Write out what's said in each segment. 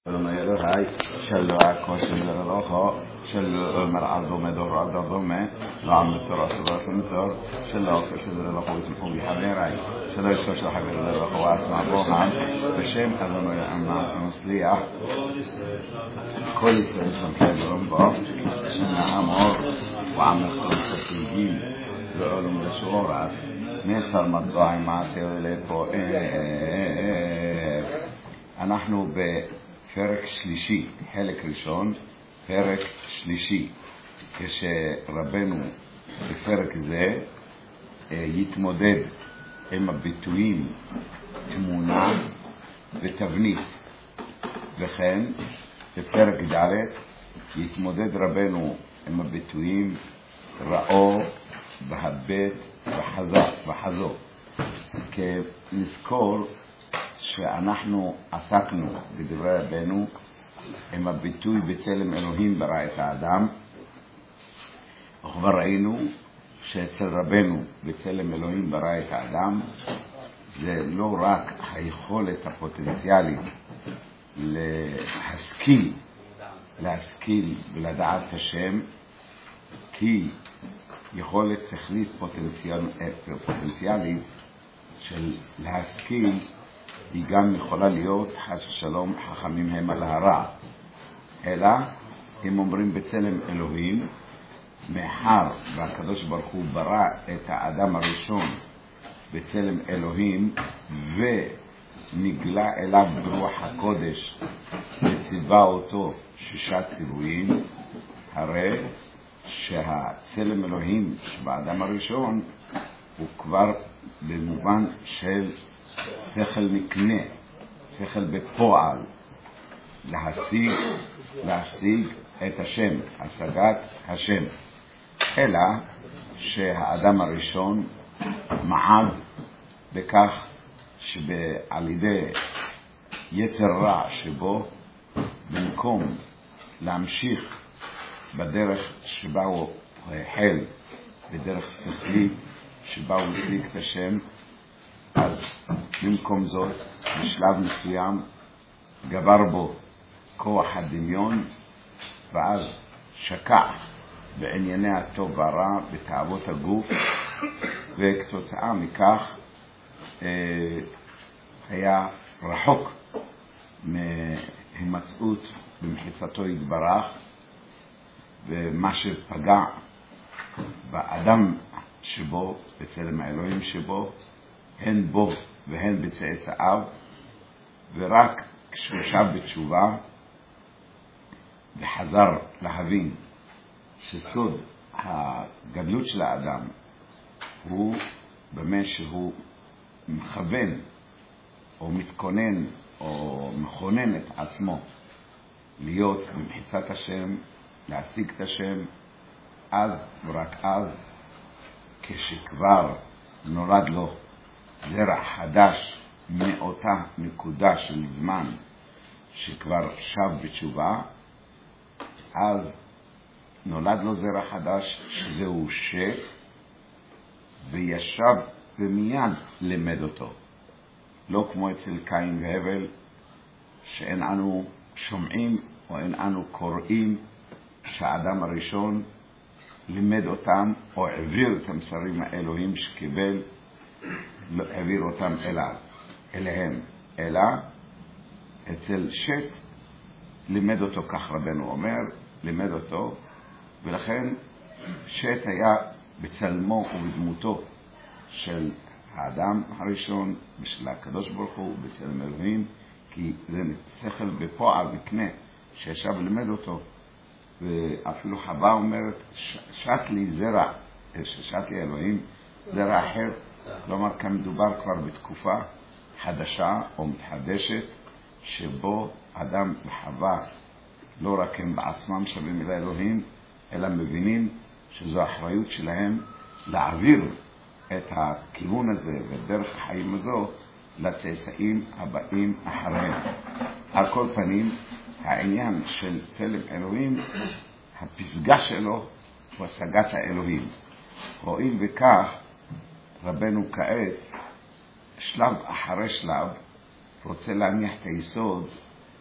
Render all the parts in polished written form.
Hai, Shello Ecco, Shello Rojo, Shello Meraldo Medor Aldo Dome, Lam Torah Center, Shello Shello Rojo اسمه بحبيراي، Shello Shello حبير الروح واسمع روحان، بشيم أظن الناس مسلية، كل سنة حلوهم بق، شنا عمر وعمل خمسة سنين، لعلم الشورى، نصر مضاعي مع سيولي אנחנו בפרק שלישי, חלק ראשון, פרק שלישי, כשרבנו בפרק זה יתמודד עם הביטויים תמונה ותבנית, וכן בפרק ד' יתמודד רבנו עם הביטויים ראו, בהבט וחזו. כנזכור שאנחנו עסקנו בדברי רבנו עם הביטוי בצלם אלוהים ברא את האדם, וכבר ראינו שאצל רבנו בצלם אלוהים ברא את האדם זה לא רק היכולת הפוטנציאלית להשכיל ולדעת השם, כי יכולת שכלית פוטנציאלית של להשכיל היא גם יכולה להיות חס ושלום חכמים הם על הרע, אלא הם אומרים בצלם אלוהים, מאחר והקדוש ברוך הוא ברא את האדם הראשון בצלם אלוהים ונגלה אליו ברוח הקודש וציווה אותו 6 ציוויים, הרי שהצלם אלוהים שבאדם הראשון הוא כבר במובן של שכל מקנה, שכל בפועל, להשיג את השם, השגת השם. אלא שהאדם הראשון מעד בכך שעל ידי יצר רע שבו, במקום להמשיך בדרך שבה הוא החל, בדרך שכלית שבה הוא השיג את השם, אז במקום זאת בשלב מסוים גבר בו כוח הדמיון, ואז שקע בענייני הטוב והרע, בתאוות הגוף, וכתוצאה מכך היה רחוק מהימצאות במחיצתו יתברך, ומה שפגע באדם שבו, בצלם האלוהים שבו, הן בו והן בצאצאיו, ורק כשהוא שב בתשובה וחזר להבין שסוד הגדלות של האדם הוא במה שהוא מכוון או מתכונן או מכונן את עצמו להיות במחיצת השם, להשיג את השם, אז ורק אז, כשכבר נולד לו זרע חדש מאותה נקודה של זמן שכבר שב בתשובה, אז נולד לו זרע חדש שזהו וישב ומיד למד אותו. לא כמו אצל קין והבל, שאין אנו שומעים או אין אנו קוראים שהאדם הראשון לימד אותם או העביר את המסרים האלוהים שקיבל, לא העביר אותם אליהם, אלא אצל שט לימד אותו, כך רבנו אומר, לימד אותו, ולכן שט היה בצלמו ובדמותו של האדם הראשון ושל הקדוש ברוך הוא בצלם אלוהים, כי זה שכל בפועל מקנה שישב לימד אותו. ואפילו חווה אומרת, שט לי זרע, ששט לי אלוהים זרע אחר, כלומר כאן מדובר כבר בתקופה חדשה או מתחדשת, שבו אדם וחווה לא רק הם בעצמם שווים אל האלוהים, אלא מבינים שזו האחריות שלהם להעביר את הכיוון הזה ודרך החיים הזו לצאצאים הבאים אחריהם. על כל פנים, העניין של צלם אלוהים, הפסגה שלו הוא השגת האלוהים. רואים וכך רבנו כעת שלב אחרי שלב רוצה להניח את היסוד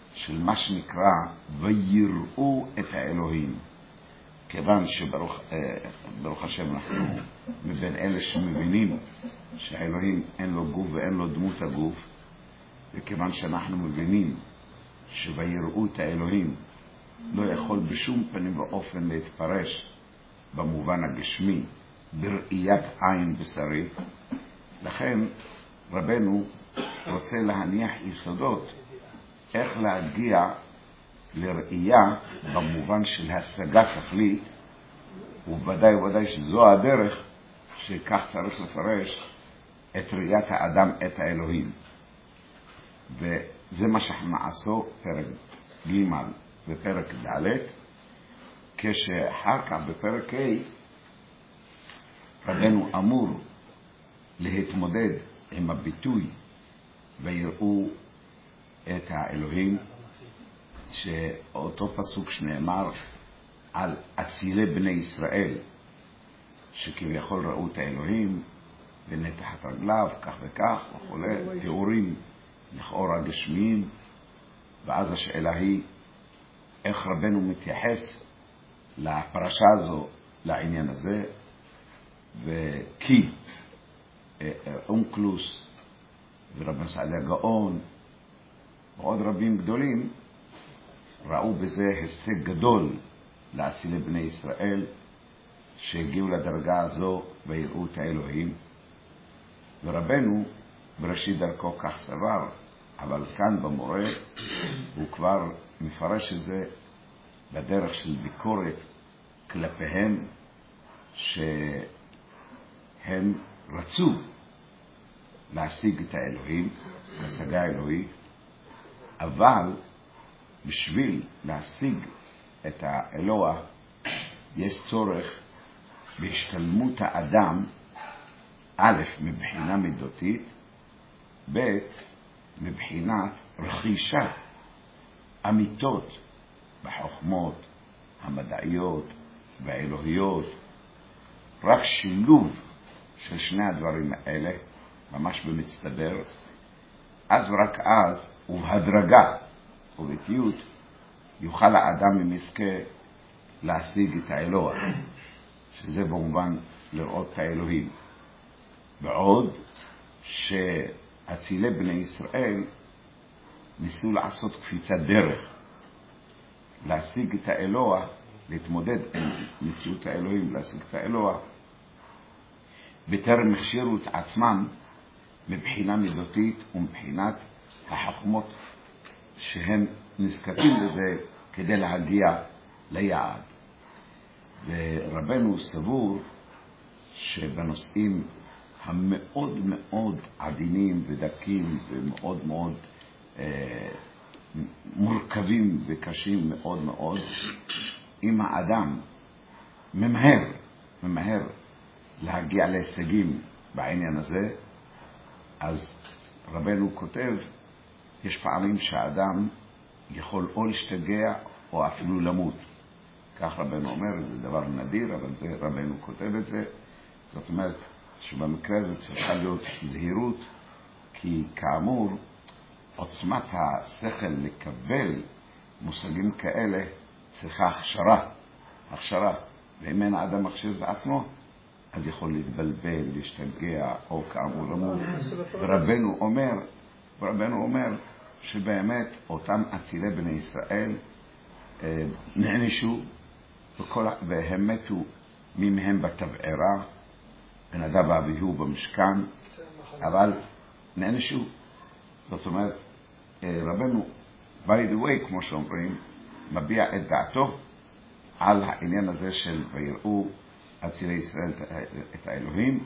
של מה שנקרא ויראו את האלוהים. כיוון שברוך השם אנחנו מבין אלה שמבינים שהאלוהים אין לו גוף ואין לו דמות הגוף, וכיוון שאנחנו מבינים שויראו את האלוהים לא יכול בשום פנים ואופן להתפרש במובן הגשמי בראיית עין בשרית, לכן רבנו רוצה להניח יסודות איך להגיע לראייה במובן של השגה שכלית, ובוודאי ובוודאי שזו הדרך שכך צריך לפרש את ראיית האדם את האלוהים. וזה מה שאנחנו נעשו פרק ג' ופרק ד', כשאחר כך בפרק ה' רבנו אמור להתמודד עם הביטוי ויראו את האלוהים, שאותו פסוק שנאמר על אצילי בני ישראל שכביכול ראו את האלוהים ונתחת רגליו כך וכך וכולי, תיאורים לכאורה גשמיים. ואז השאלה היא איך רבנו מתייחס לפרשה הזו, לעניין הזה, וכי אונקלוס ורבן סעדיה גאון ועוד רבים גדולים ראו בזה הישג גדול לאצילי בני ישראל שהגיעו לדרגה הזו ויראו את האלוהים. ורבנו בראשית דרכו כך סבר, אבל כאן במורה הוא כבר מפרש את זה בדרך של ביקורת כלפיהם, שהם רצו להשיג את האלוהים, להשגה האלוהית, אבל בשביל להשיג את האלוה יש צורך בהשתלמות האדם, א', מבחינה מידותית, ב', מבחינת רכישת אמיתות בחוכמות המדעיות והאלוהיות. רק שילוב של שני הדברים האלה ממש במצטבר, אז ורק אז ובהדרגה ובאיטיות יוכל האדם אם יזכה להשיג את האלוה, שזה במובן לראות את האלוהים. בעוד שאצילי בני ישראל ניסו לעשות קפיצת דרך, להשיג את האלוה, להתמודד עם מציאות האלוהים, להשיג את האלוה, בטרם הכשירו את עצמם מבחינה מידותית ומבחינת החוכמות שהם נזקקים לזה כדי להגיע ליעד. ורבנו סבור שבנושאים המאוד מאוד עדינים ודקים ומאוד מאוד מורכבים וקשים מאוד מאוד, אם האדם ממהר להגיע להישגים בעניין הזה, אז רבנו כותב, יש פעמים שהאדם יכול או להשתגע או אפילו למות. כך רבנו אומר, זה דבר נדיר, אבל זה רבנו כותב את זה. זאת אומרת שבמקרה הזה צריכה להיות זהירות, כי כאמור עוצמת השכל לקבל מושגים כאלה צריכה הכשרה, ואם אין האדם מכשיר בעצמו אז יכול להתבלבל, להשתגע או כאמור למות. ורבנו אומר שבאמת אותם אצילי בני ישראל נענשו והם מתו ממהם בתבערה, בנדב ואביהו במשכן, אבל נענשו. זאת אומרת, רבנו by the way, כמו שאומרים, מביע את דעתו על העניין הזה של ויראו אצילי ישראל את האלוהים,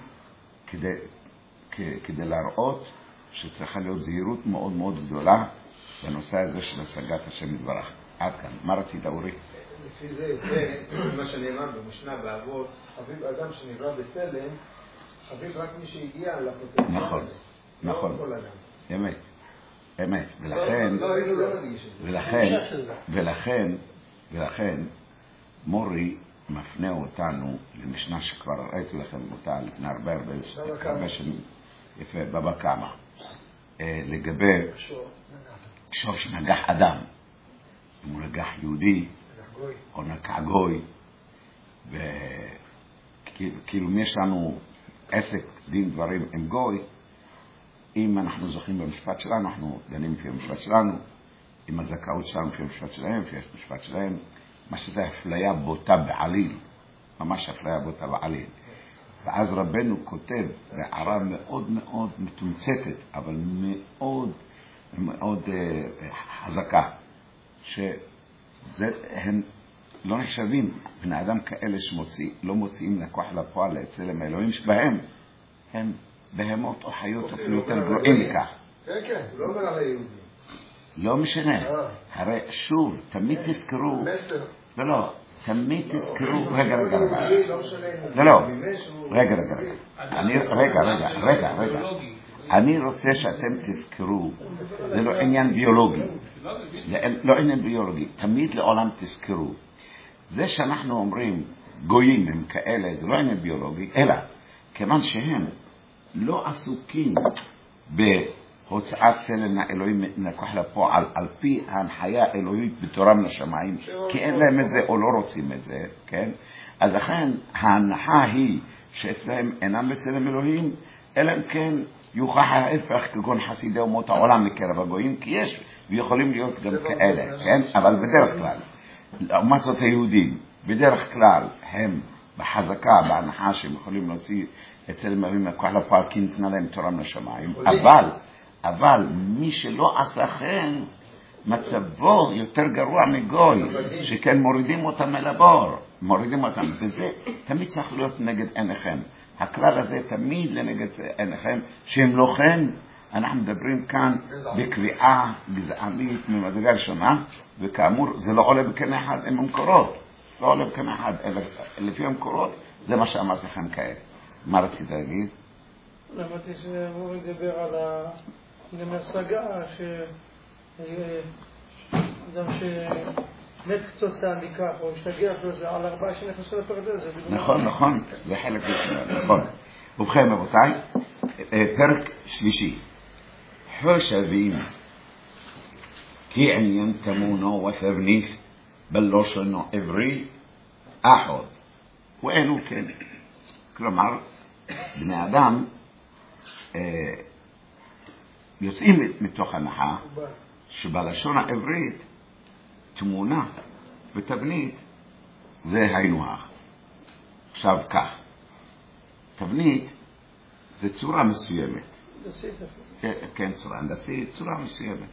כדי להראות שצריכה להיות זהירות מאוד מאוד גדולה בנושא הזה של השגת השם יתברך. עד כאן. מה רצית, אורי? לפי זה, מה שנאמר במשנה באבות, חביב אדם שנברא בצלם, חביב רק מי שהגיע לפוטנציאל. נכון. לא כל אדם. אמת. ולכן מורי מפנה אותנו למשנה שכבר ראיתי לכם אותה לפני הרבה שנים, יפה, בבא קמא, לגבי שור שנגח אדם. אם הוא נגח יהודי, או נקע גוי, וכאילו אם יש לנו עסק דין דברים עם גוי, אם אנחנו זוכים במשפט שלנו, אנחנו דנים לפי המשפט שלנו, עם הזכאות שלנו לפי המשפט שלהם, לפי המשפט שלהם, מה שזה אפליה בוטה בעליל, ממש אפליה בוטה בעליל. ואז רבנו כותב בהערה מאוד מאוד מתומצתת, אבל מאוד מאוד חזקה, שהם לא נחשבים בני אדם כאלה לא מוציאים לכוח לפועל אצל האלוהים שבהם, הם בהמות או חיות אפילו יותר גרועים מכך. כן, כן, הוא לא אומר על היהודים. לא משנה. הרי שוב, תמיד תזכרו, לא, תמיד תזכרו, רגע, אני רוצה שאתם תזכרו, זה לא עניין ביולוגי, לא עניין ביולוגי, תמיד לעולם תזכרו, זה שאנחנו אומרים גויים הם כאלה, זה לא עניין ביולוגי, אלא כיוון שהם לא עסוקים בהוצאת צלם האלוהים נקוח לפועל על פי ההנחיה האלוהית בתורה מן השמיים, כי אין להם את זה או לא רוצים את זה, כן? אז לכן ההנחה היא שאצלם אינם בצלם אלוהים, אלא אם כן יוכח ההפך כגון חסידי אומות העולם מקרב הגויים, כי יש ויכולים להיות גם כאלה, כן? אבל בדרך כלל, לעומת זאת היהודים, בדרך כלל הם בחזקה, בהנחה שהם יכולים להוציא אצל מרים נקוח לפועל כי ניתנה להם תורה מן השמיים, אבל מי שלא עשה כן, מצבו יותר גרוע מגוי, שכן מורידים אותם אל הבור, מורידים אותם, וזה תמיד צריך להיות נגד עיניכם. הכלל הזה תמיד לנגד עיניכם, שהם לא כן, אנחנו מדברים כאן בקביעה גזענית ממדרגה ראשונה, וכאמור זה לא עולה בקנה אחד עם המקורות, לא עולה בקנה אחד, אלא לפי המקורות זה מה שאמרתי לכם כעת. מה רצית להגיד? אמרתי שהוא מדבר על המשגה, אדם שמת כתוצאה מכך או השתגח בזה על 4 שנכנסו לפרדס. נכון, זה חלק ראשון, נכון. ובכן רבותיי, פרק שלישי, חושבים כי עניין תמונו ותבנית בלושנו עברי אחד, ואינו כן. כלומר, בני אדם יוצאים מתוך הנחה שבלשון העברית תמונה ותבנית זה היינו הך. עכשיו כך, תבנית זה צורה מסוימת. כן, צורה הנדסית, צורה מסוימת.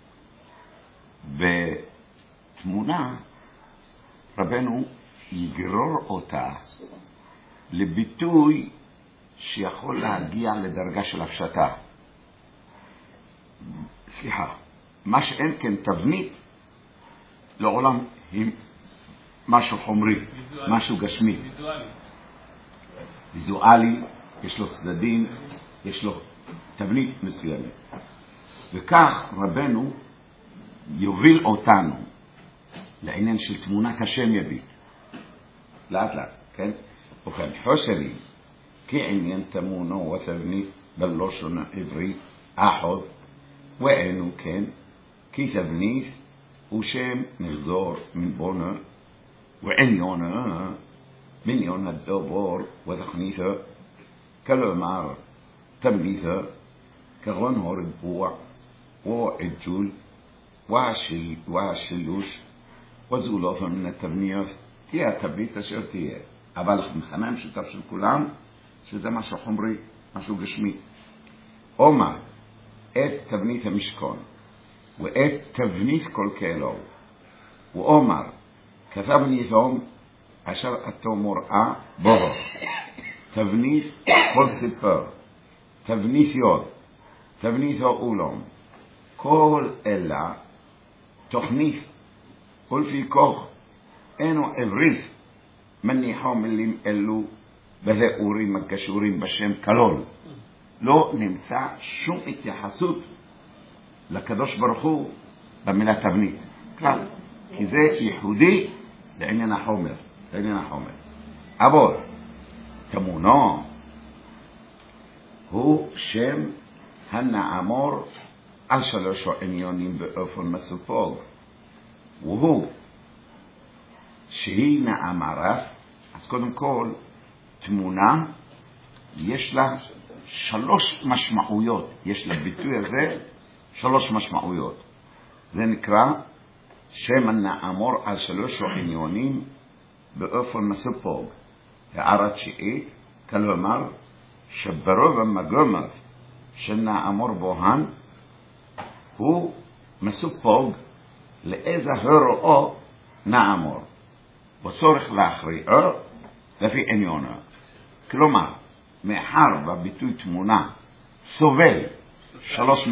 ותמונה, רבנו יגרור אותה לביטוי שיכול להגיע לדרגה של הפשטה. סליחה, מה שאין כן תבנית לעולם היא משהו חומרי, משהו גשמי. ויזואלי, יש לו צדדים, יש לו תבנית מסוימת. וכך רבנו יוביל אותנו לעניין של תמונת השם יביט. לאט לאט, כן? ובכן, חושבים כי עניין תמונו ותבנית בלושון עברי אחד, ואינו כן, כי תבנית הוא שם מחזור מבונה, ועניונה בניון הדבר ותכניתה, כלומר תבניתה כגון הריבוע ועיגול והשילוש וזולת מן התבניות, תהיה התבנית אשר תהיה, אבל המכנה המשותף של כולם שזה משהו חומרי, משהו גשמי. אומר את תבנית המשכון ואת תבנית כל כאלו, ואומר כתבניתום אשר אתו מוראה בו, תבנית כל סיפר, תבנית יוד, תבנית אולם, כל אלה תוכנית, ולפי כוח אינו עברית מניחו מילים אלו בתיאורים הקשורים בשם כלול. לא נמצא שום התייחסות לקדוש ברוך הוא במילה תבנית כלל, כי זה ייחודי לעניין החומר, אבל תמונו הוא שם הנעמור על 3 עניונים באופן מסופוג, והוא שהיא נאמרת. אז קודם כל, תמונה יש לה 3 משמעויות, יש לביטוי הזה 3 משמעויות. זה נקרא שם נאמור על 3 עניונים באופן מסופוג. הערה תשיעית, כלומר שברוב המגמות שנאמור בוהן הוא מסופוג לאיזה הוראה נאמור בצורך להכריעו לפי עניונו. כלומר, מאחר בביטוי תמונה סובל 3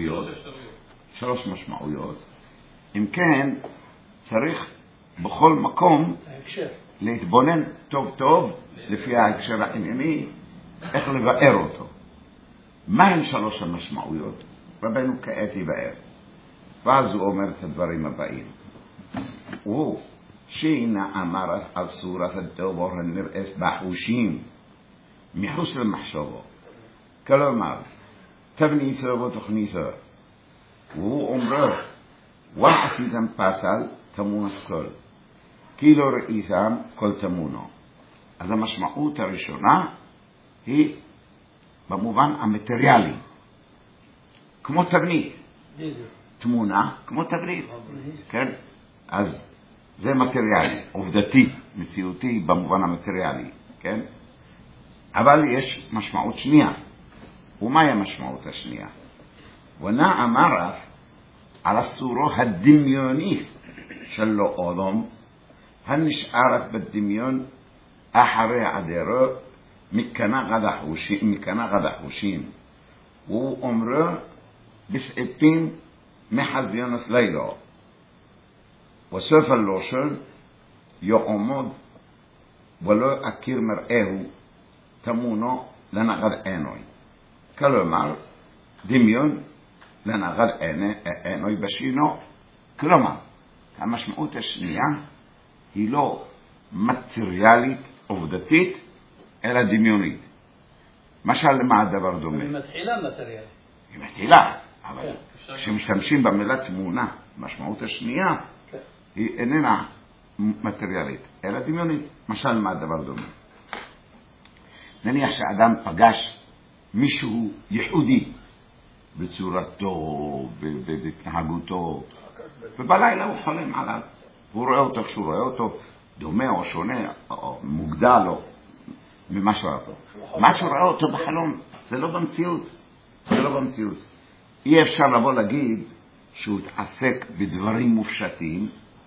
משמעויות, אם כן צריך בכל מקום להתבונן טוב טוב לפי ההקשר הענייני איך לבאר אותו. מה הן 3 המשמעויות? רבנו כעת יבאר, ואז הוא אומר את הדברים הבאים. הוא שאינה אמרת על צורת הדבר הנראית בחושים מחוץ למחשבו, כלומר תבניתו ותוכניתו. והוא אומר ועשיתם פסל תמונת כל כי לא ראיתם כל תמונו. אז המשמעות הראשונה היא במובן המטריאלי, כמו תבנית, תמונה כמו תבנית, כן? אז זה מטריאלי, עובדתי, מציאותי במובן המטריאלי, כן? אבל יש משמעות שנייה. ומהי המשמעות השנייה? ונאמרת על הסורו הדמיונית שלו אודום הנשארת בדמיון אחרי עדרו מכנה גד החושים. הוא אומר בסעיפים מחזיונות לילו וסוף הלושן יעמוד ולא אכיר מראהו תמונו לנגד עינוי. כלומר דמיון לנגד עינוי בשינו. כלומר המשמעות השנייה היא לא מטריאלית עובדתית אלא דמיונית. משל למה הדבר דומה? היא מתחילה מטריאלית. היא מתחילה, אבל כשמשתמשים במילה תמונה, המשמעות השנייה היא איננה מטריאלית אלא דמיונית. משל למה הדבר דומה? נניח שאדם פגש מישהו ייחודי בצורתו, בהתנהגותו, ובלילה הוא חולם עליו. הוא רואה אותו, כשהוא רואה אותו דומה או שונה או מוגדל או ממה שראה אותו. מה שראה אותו בחלום זה לא במציאות. זה לא במציאות. אי אפשר לבוא להגיד שהוא התעסק בדברים מופשטים,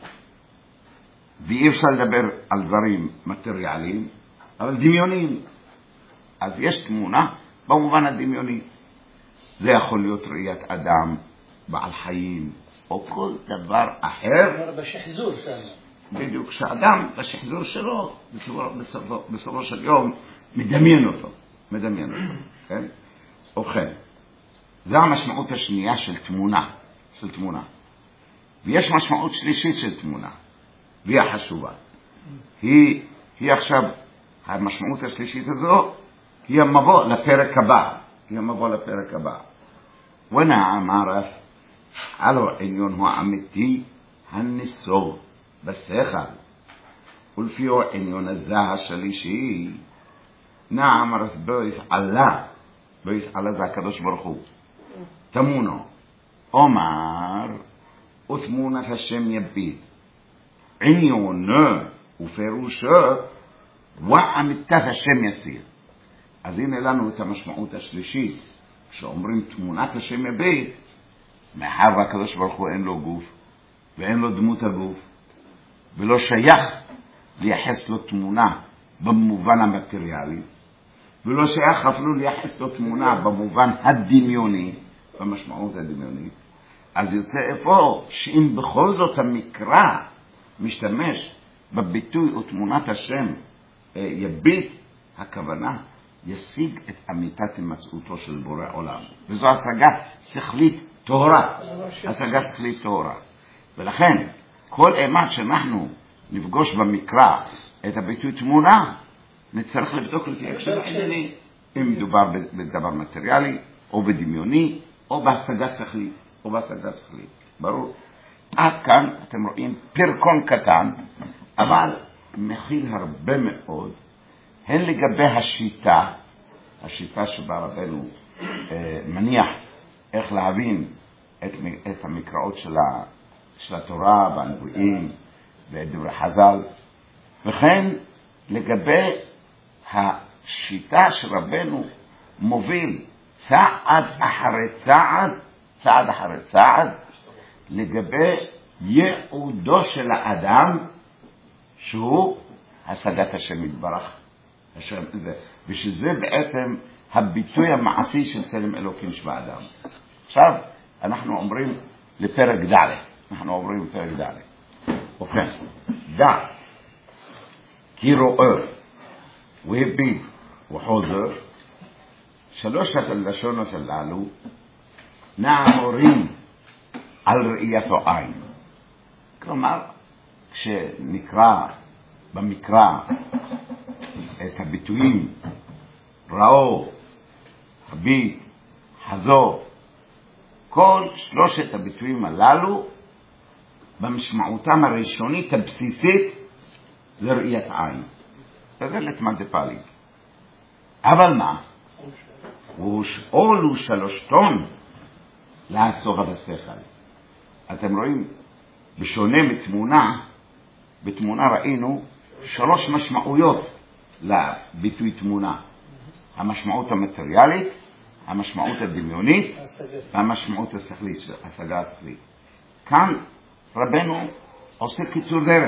ואי אפשר לדבר על דברים מטריאליים, אבל דמיוניים. אז יש תמונה במובן הדמיוני. זה יכול להיות ראיית אדם, בעל חיים, או כל דבר אחר. בשחזור שלנו. בדיוק, שאדם בשחזור שלו, בסופו של יום, מדמיין אותו. כן? ובכן, זו המשמעות השנייה של תמונה. ויש משמעות שלישית של תמונה, והיא החשובה. היא עכשיו, המשמעות השלישית הזו, היא המבוא לפרק הבא. ונאמרת על העניון האמיתי הנסוב בשכל, ולפיו העניון הזה השלישי נאמרת בהתעלה זה הקדוש ברוך הוא תמונו. אומר ותמונת השם יביט עניונו ופירושו ואמיתת השם יסיר. אז הנה לנו את המשמעות השלישית שאומרים תמונת השם יביט. מאחר והקדוש ברוך הוא אין לו גוף ואין לו דמות הגוף ולא שייך לייחס לו תמונה במובן המטריאלי, ולא שייך אפילו לייחס לו תמונה במובן הדמיוני, במשמעות הדמיונית. אז יוצא איפה שאם בכל זאת המקרא משתמש בביטוי ותמונת השם יביט, הכוונה ישיג את אמיתת המצאותו של בורא עולם, וזו השגה שכלית טהורה. ולכן כל אימת שאנחנו נפגוש במקרא את הביטוי תמונה, נצטרך לבדוק לפי הקשר הענייני, אם מדובר בדבר מטריאלי או בדמיוני או בהשגה שכלית. ברור. עד כאן אתם רואים פרקון קטן, אבל מכיל הרבה מאוד, הן לגבי השיטה שבה רבנו מניח איך להבין את המקראות של התורה והנבואים ודברי חז"ל, וכן לגבי השיטה שרבנו מוביל צעד אחרי צעד, לגבי ייעודו של האדם, שהוא השגת השם יתברך, ושזה בעצם הביטוי המעשי של צלם אלוקים שבאדם. עכשיו אנחנו עוברים לפרק ד'. ובכן, דע כי רואה והביט וחוזר, שלושת הלשונות הללו נאמרים על ראייתו עין. כלומר, כשנקרא במקרא את הביטויים ראו, הביט, חזו, כל שלושת הביטויים הללו במשמעותם הראשונית הבסיסית זה ראיית עין. וזה לתמת דפאלי. אבל מה? ושאולו שלושתון לעצור על השכל. אתם רואים, בשונה מתמונה, בתמונה ראינו שלוש משמעויות לביטוי תמונה. המשמעות המטריאלית, המשמעות הדמיונית, והמשמעות השכלית, השגה השכלית. כאן רבנו עושה קיצור דרך.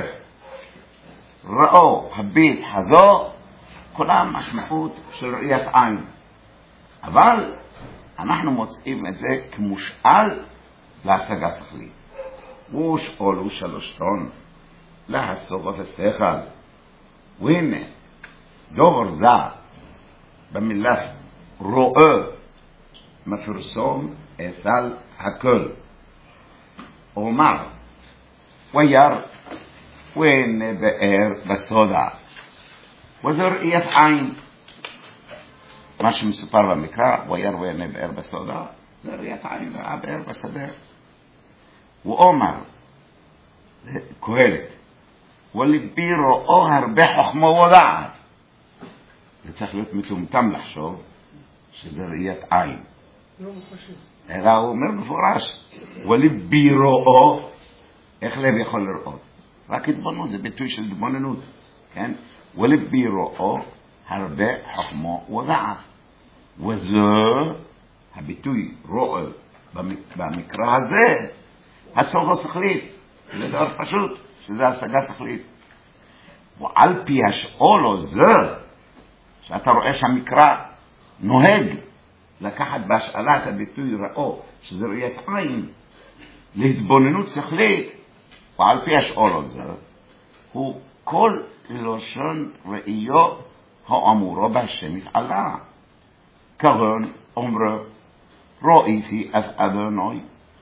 ראו, הביט, חזו, כולם משמעות של ראיית עין. אבל אנחנו מוצאים את זה כמושאל להשגה שכלית. ושאולו שלושתון להסוג את השכל. והנה, דובר זה במילה רואה מפרסום אסל הכל. אומר, וירא ונבאר בסודה. וזה ראיית עין. מה שמסופר במקרא, וירא ונבאר בסודה, זה ראיית עין, והבאר בסדר. ואומר, זה קהלת, ולבי רואו הרבה חוכמה ודעת. זה צריך להיות מטומטם לחשוב שזה ראיית עין. לא מחשב. אלא הוא אומר מפורש, ולבי רואו, איך לב יכול לראות? רק התבוננות, זה ביטוי של התבוננות, כן? ולבי רואו הרבה חוכמה ודעת. וזה הביטוי רואה במקרא הזה, הסוג השכלית, זה דבר פשוט, שזה השגה שכלית. ועל פי השאול הזה, שאתה רואה שהמקרא נוהג לקחת בהשאלת הביטוי ראו, שזה ראיית עין, להתבוננות שכלית, ועל פי השאול הזה, הוא כל לשון ראיו האמורו בהשם יתעלה. כגון אומרו, ראיתי את אדוני,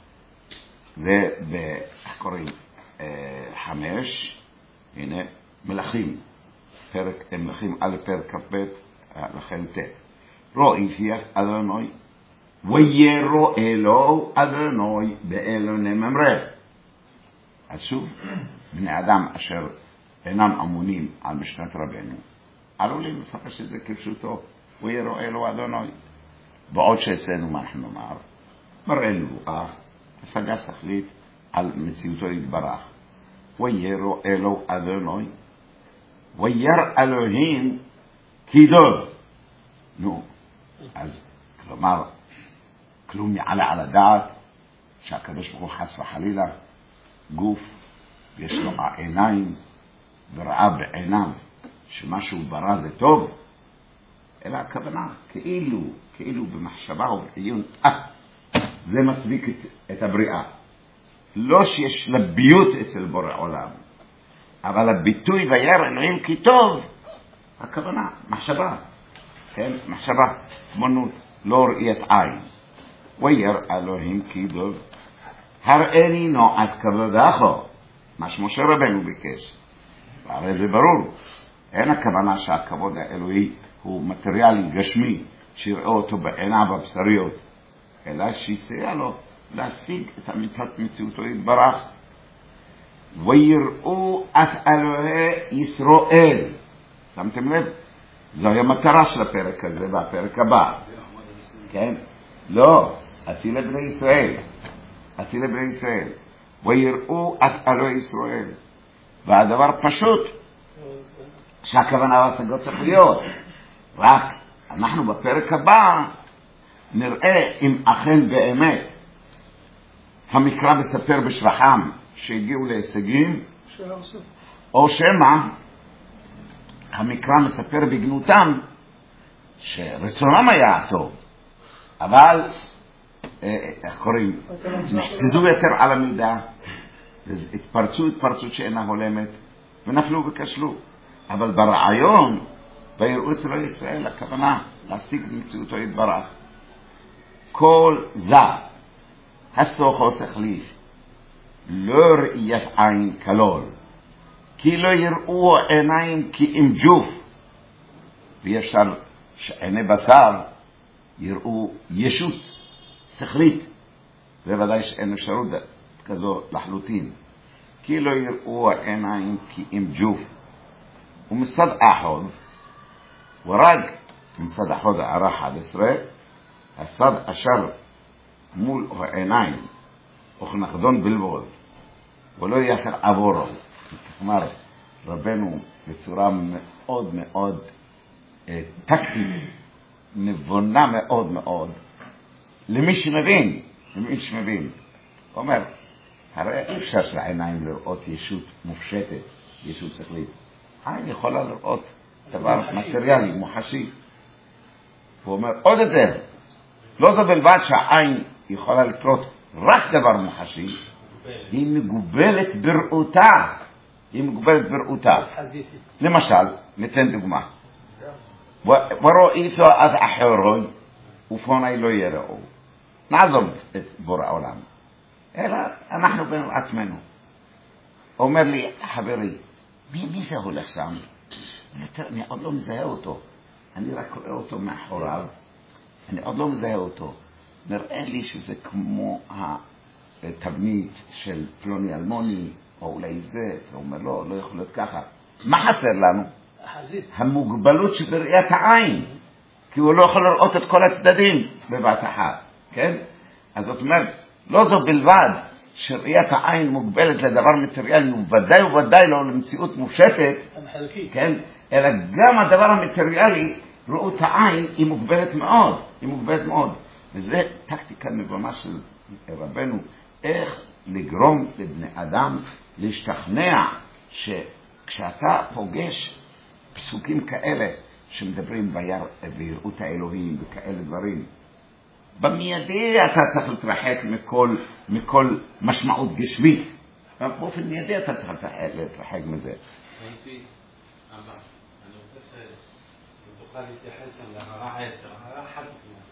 ואיך קוראים? 5, הנה, מלכים, מלכים א' פרק כ"ב, לכן ט'. ראיתי את אדוני, וירא אלוהו אדוני באלוני ממרא. אז שוב, בני אדם אשר אינם אמונים על משנת רבנו, עלולים לפרש את זה כפשוטו, וירא אלוהו אדוני. בעוד שאצלנו מה אנחנו נאמר, מראה נבואה, השגה שכלית על מציאותו יתברך. וירא אלוהו אדוני, וירא אלוהים כי דוב. נו, אז כלומר, כלום יעלה על הדעת שהקדוש ברוך הוא חס וחלילה גוף, יש לו עיניים וראה בעיניו שמשהו ברא זה טוב, אלא הכוונה כאילו במחשבה או בעיון, זה מצדיק את הבריאה. לא שיש לביות אצל בורא עולם, אבל הביטוי וירא אלוהים כי טוב, הכוונה, מחשבה, כן? מחשבה, תמונות, לא ראיית עין. וירא אלוהים כי טוב, הראני נא את כבודך, מה שמשה רבנו ביקש. והרי זה ברור, אין הכוונה שהכבוד האלוהי הוא מטריאלי, גשמי, שיראה אותו בעיניו הבשריות, אלא שיסייע לו להשיג את אמיתת מציאותו יתברך, ויראו את אלוהי ישראל. שמתם לב? זוהי המטרה של הפרק הזה והפרק הבא. כן? לא, אצילי בני ישראל. אצילי בני ישראל. ויראו את אלוהי ישראל. והדבר פשוט, שהכוונה להשגות צריך להיות. רק אנחנו בפרק הבא נראה אם אכן באמת המקרא מספר בשבחם שהגיעו להישגים, או שמה המקרא מספר בגנותם שרצונם היה טוב, אבל איך קוראים? נחזו יותר על המידה, התפרצות שאינה הולמת, ונפלו וכשלו. אבל ברעיון, ויראו את אלוהי ישראל, הכוונה להשיג במציאותו יתברך. כל זה, הסוכו שכליף, לא ראיית עין כלול, כי לא יראו עיניים כי אם ג'וף, ואפשר שעיני בשר יראו ישות שכלית, ובוודאי שאין אפשרות כזו לחלוטין, כי לא יראו עיניים כי אם ג'וף. ומצד אחד, ורק מצד אחד הערה 11, הצד אשר מול העיניים וכנחדון בלבוד ולא יחר עבורו. כלומר, רבנו בצורה מאוד מאוד טקטית, נבונה מאוד מאוד, למי שמבין, אומר, הרי אי אפשר שהעיניים לראות ישות מופשטת, ישות שכלית. העין יכולה לראות דבר מטריאלי, מוחשי. הוא אומר, עוד יותר, לא זו בלבד שהעין יכולה לקרות רק דבר מוחשי, היא מגובלת בראותה. למשל, ניתן דוגמה. וראיתו אז אחרון, ופוני לא יראו. נעזוב את בורא העולם. אלא אנחנו בין עצמנו. אומר לי, חברי, מי זה הולך שם? אני עוד לא מזהה אותו. אני רק רואה אותו מאחוריו. אני עוד לא מזהה אותו. נראה לי שזה כמו התבנית של פלוני אלמוני, או אולי זה. הוא אומר, לא יכול להיות ככה. מה חסר לנו? המוגבלות שבראיית העין. כי הוא לא יכול לראות את כל הצדדים בבת אחת. כן? אז זאת אומרת, לא זו בלבד שראיית העין מוגבלת לדבר מטריאלי, וודאי לא למציאות מופשטת, כן? אלא גם הדבר המטריאלי, ראות העין, היא מוגבלת מאוד. וזה טקטיקה נבונה של רבנו, איך לגרום לבני אדם להשתכנע שכשאתה פוגש פסוקים כאלה שמדברים ויראו את האלוהים וכאלה דברים, במיידי אתה צריך להתרחק מכל משמעות גשמית. באופן מיידי אתה צריך להתרחק מזה. הייתי, אבא, אני רוצה שתוכל להתייחס על הערה 10, הערה 11.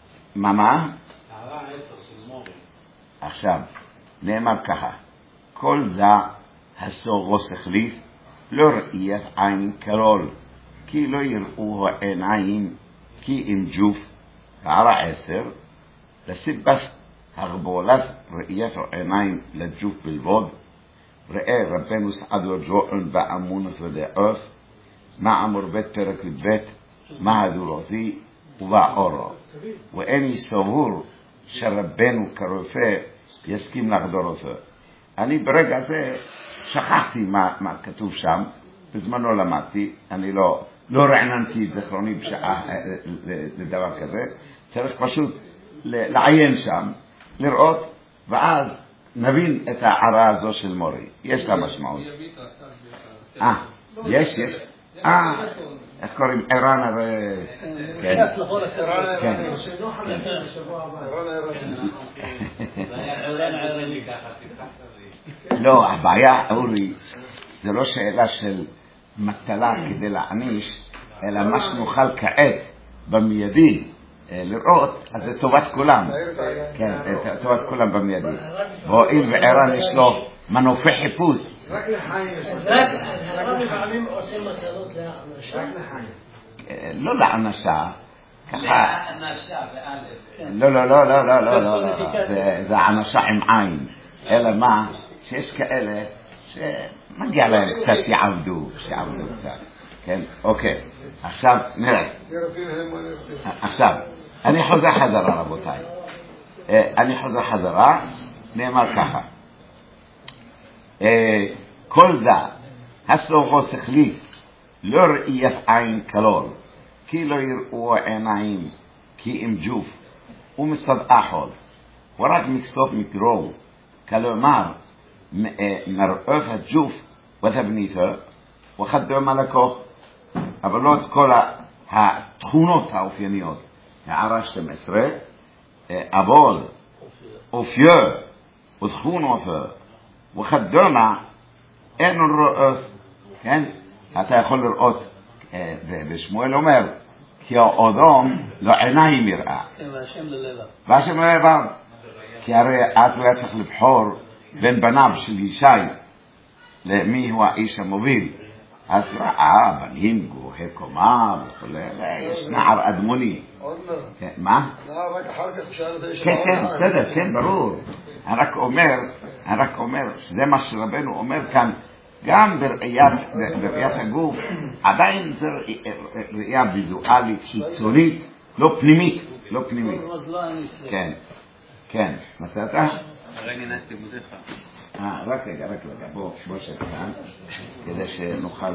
מה? הערה 10 של מורי. עכשיו, נאמר ככה, כל זה הסורו שכלית, לא ראיית עין כלול, כי לא יראו העיניים כי אם ג'וף. הערה 10, לסיבת הגבולת ראיית העיניים לג'וף בלבוד, ראה רבנו סעדו ג'וען באמונות ודעות, מה אמור בית פרק לבית, מה הדורותי ובאורו. ואין יסבור שרבנו כרופא יסכים לחדור אותו. אני ברגע זה שכחתי מה כתוב שם, בזמנו למדתי, אני לא רעננתי את זכרוני בשעה לדבר כזה, צריך פשוט לעיין שם, לראות, ואז נבין את הערה הזו של מורי. יש לה משמעות. יש. איך קוראים? ערן הרי... כן. לא, הבעיה, אורי, זה לא שאלה של מטלה כדי להעניש, אלא מה שנוכל כעת במיידי לראות, אז זה טובת כולם. כן, טובת כולם במיידי. והואיל וערן יש לו מנופי חיפוש. רק לחיים. הרב לפעמים עושים מטלות להענשה. רק לחיים. לא להענשה. להענשה באלף. לא. זה הענשה עם עין. אלא מה? שיש כאלה שמגיע להם קצת שיעבדו קצת. כן, אוקיי. עכשיו נראה. עכשיו, אני חוזר חזרה רבותיי. נאמר ככה. כל זה, הסורו שכלי, לא ראיית עין כלול, כי לא יראו עיניים, כי אם ג'וף, ומסתדעה חול, ורק מקסוף מקרו, כלומר, מראות הג'וף ותבניתו, וכדום הלקוח, אבל לא את כל התכונות האופייניות. הערה 12, אבל אופיו ותכונותו וכדומה אין רואות, כן? אתה יכול לראות, ושמואל אומר, כי האדום לא עיניים יראה. כן, והשם ללבב. והשם ללבב. כי הרי אז הוא היה צריך לבחור בין בניו של ישי למי הוא האיש המוביל. אז ראה בנים גבוהי קומה וכו', יש נער אדמוני. מה? רק אחר כך שאל את האיש. כן, בסדר, כן, ברור. אני רק אומר שזה מה שרבנו אומר כאן, גם בראיית הגוף, עדיין זה ראייה ויזואלית, חיצונית, לא פנימית. כן, מצאת? הרגע נסתי מוזיך. רק רגע, בוא שכאן, כדי שנוכל...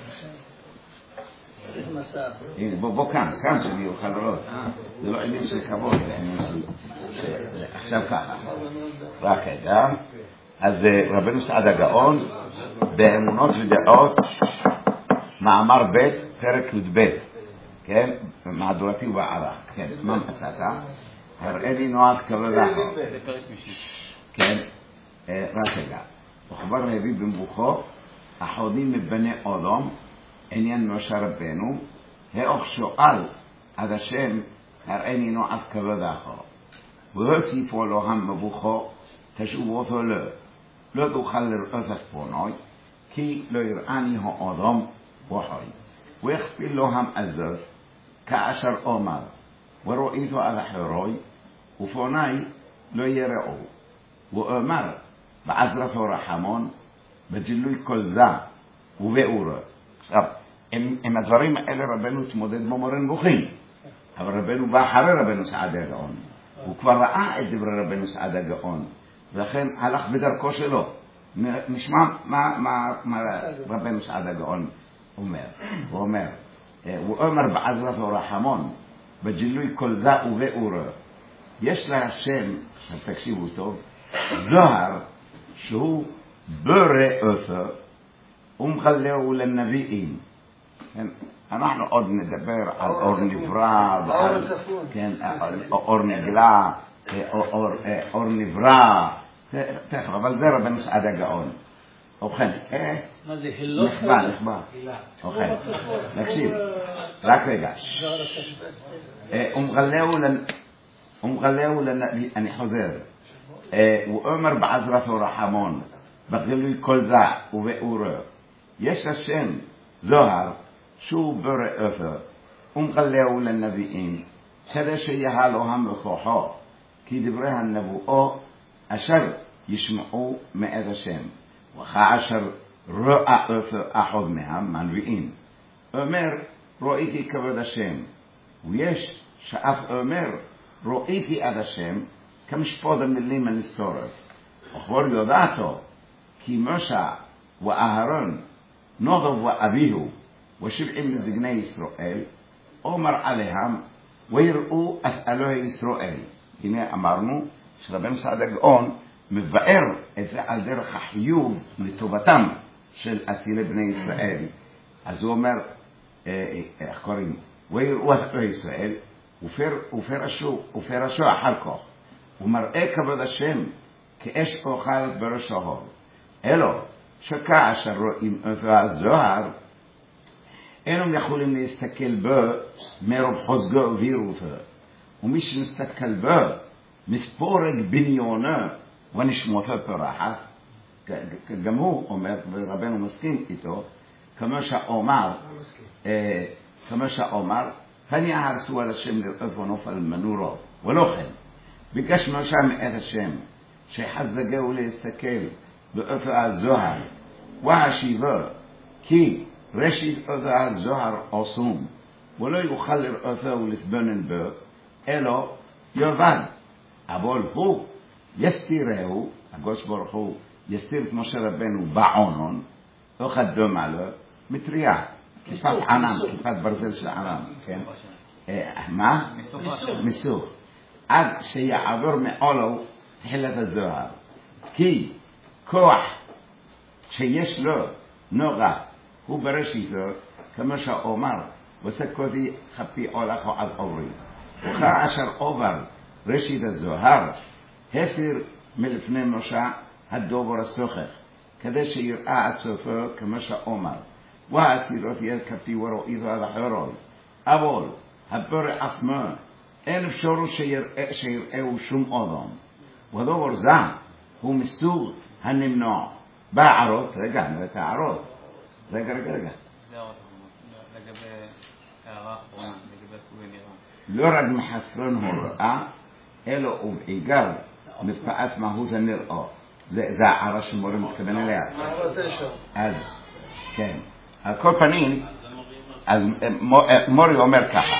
בוא כאן, שאני אוכל לראות. זה לא עניין של כבוד, זה עניין של... עכשיו ככה. רק רגע. אז רבנו סעדה גאון, באמונות ודעות, מאמר ב' פרק י"ב, כן? מהדורתי ובערה. כן, מה מצאת? הראה לי נועד כבודה. כן? רק רגע. וכבר הביא במבוכו, אחודים מבני אודום, עניין משה רבנו, האוך שואל עד השם, הראה לי נועד כבודה. והוסיפו לו המבוכו, תשובותו לו. לא תוכל לראות את פונוי, כי לא יראני האדם וחי. והכפיל לו המעזב, כאשר אומר, וראיתו על אחרוי, ופוני לא יראו. ואומר, בעזרתו רחמון, בגילוי כל זה, ובאורו. עכשיו, עם הדברים האלה רבנו תמודד במורה נבוכים, אבל רבנו בא אחרי רבנו סעדה גאון. הוא כבר ראה את דברי רבנו סעדה גאון, ולכן הלך בדרכו שלו. נשמע מה רבנו סעדה גאון אומר. הוא אומר בעזרתו רחמון, בגילוי כל זה ובאורו. יש לה השם, עכשיו תקשיבו טוב, זוהר שהוא בורא אותו ומגלהו לנביאים. אנחנו עוד נדבר על אור נברא, אור נגלה, אור נברא, אבל זה רבנו סעדה גאון. ובכן, מה זה הילוך? נכבה. ובכן, נקשיב, רק רגע. ומגלהו לנביאים, אני חוזר. הוא אומר בעזרתו רחמון, בגילוי כל זה ובאורו. יש השם זוהר שהוא בורא אותו ומגלהו לנביאים כדי שיהיה לו המכוחו כי דברי הנבואו אשר ישמעו מאת השם וכאשר ראה אותו אחד מהם מנביאים אומר ראיתי כבוד השם ויש שאף אומר ראיתי עד השם כמשפט המילים הנסתורת וכבר יודעתו כי משה ואהרון נודב ואביהו ושבעים מזגני ישראל אומר עליהם ויראו את אלוהי ישראל. הנה אמרנו שרבנו סעדה גאון מבאר את זה על דרך החיוב לטובתם של אצילי בני ישראל. אז הוא אומר איך קוראים ויראו את אלוהי ישראל ופרשו אחר כך ומראה כבוד השם כאש אוכלת בראשו אלו שכאשר רואים אותו הזוהר אינם יכולים להסתכל בו מרוב חוזגו וירותו ומי שנסתכל בו מספורג בניונו ונשמותו פרחת גם הוא אומר ורבנו מסכים איתו כמו שאומר פני הרסו על השם לראות ונופל מנורו ולא כן ביקש משה מאת השם שחזגהו להסתכל באותו הזוהר והשיבה כי ראשית אותו הזוהר עשום ולא יוכל לראותו ולהתבונן בו אלא יאבד, אבל הוא יסתירהו, הקדוש ברוך הוא יסתיר את משה רבנו בעונן או קדמה לו מטריה, כיפת ענן, כיפת ברזל של ענן, כן? מה? מיסוך. עד שיעבור מעולו תחילת הזוהר. כי כוח שיש לו נוגע הוא בראשיתו, כמו שאומר, וסקותי חפי הולכו עד עוברי. וכאשר עובר ראשית הזוהר, הסיר מלפני משה הדובר הסוכך, כדי שיראה הסופו כמו שאומר. והסירות יד כפי ורואיתו עד אחרון. אבל הבורא עצמו אין אפשרות שיראהו שום אדם. ודובר זה הוא מסוג הנמנוע. בערות, רגע, נראית הערות. רגע. זה הערות, לגבי הערה האחרונה, לגבי סוגי לא נראה. רק מחסרון הוראה, אלא ובעיקר מפאת מהות הנראה. זה הערה שמורה מתכוון אליה. אז, כן. על כל פנים, אז מורי אומר ככה.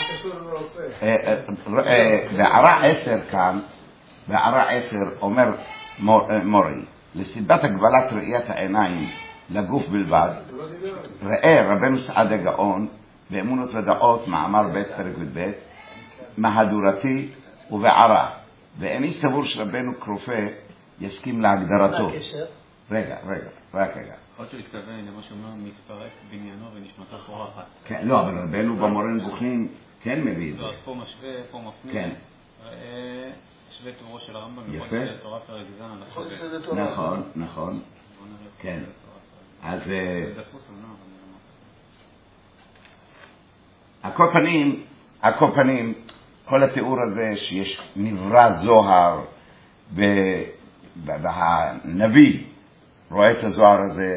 בהערה 10 כאן, בהערה 10 אומר מורי, לסיבת הגבלת ראיית העיניים לגוף בלבד, ראה רבנו סעדיה גאון באמונות ודעות מאמר ב' פרק ב' מהדורתי ובערה, ואיני סבור שרבנו קרופה יסכים להגדרתו. רגע. יכול שהוא התכוון למה שאומר מתפרק בניינו ונשמתו פורחת. כן, לא, אבל רבנו במורה נבוכים כן מביא את זה. לא, אז פה משווה, פה מפנה. כן. ראה שווה תורו של הרמב"ם. יפה. תורה פרק ז'. נכון. כן. אז על כל פנים, כל התיאור הזה שיש נברא זוהר והנביא רואה את הזוהר הזה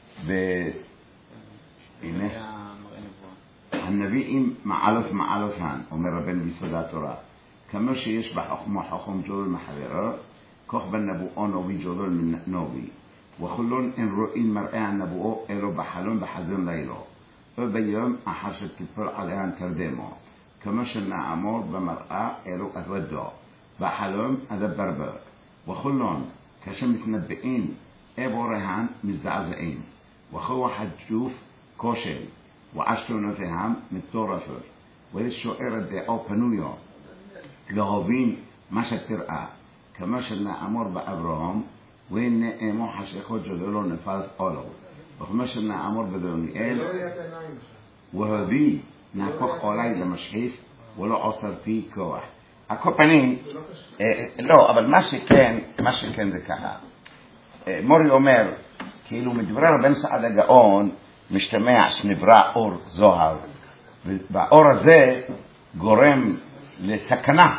והנה הנביאים מעלות הן, אומר רבנו ביסוד התורה, כמו שיש בחוכמה חכם ג'ודל מחברו, כך בנבואו נביא ג'ודל מנביא, וכולון אין רואים מראה הנבואו אלו בחלום בחזון לילו, וביום אחר שתיפול עליהן תרדמו, כמו שנאמר במראה אלו אבדו, בחלום אדבר בו, וכולון כאשר מתנבאים אבוריהן מזדעזעים, וכוח הג'וף כושל, ועשתונותיהם מטורפות, ולשוער הדעו פנויו, להבין מה שתראה, כמו שנאמר באברהם, ונאמו חשכות ג'ודלו נפז עולו, וכמו שנאמר בדוניאל, והביא נהפוך עולי למשחיף, ולא עושר פי כוח. הכל פנים, לא, אבל מה שכן זה ככה. מורי אומר, כאילו מדברי רבנו סעדיה גאון, משתמע שנברא אור זוהר, והאור הזה גורם לסכנה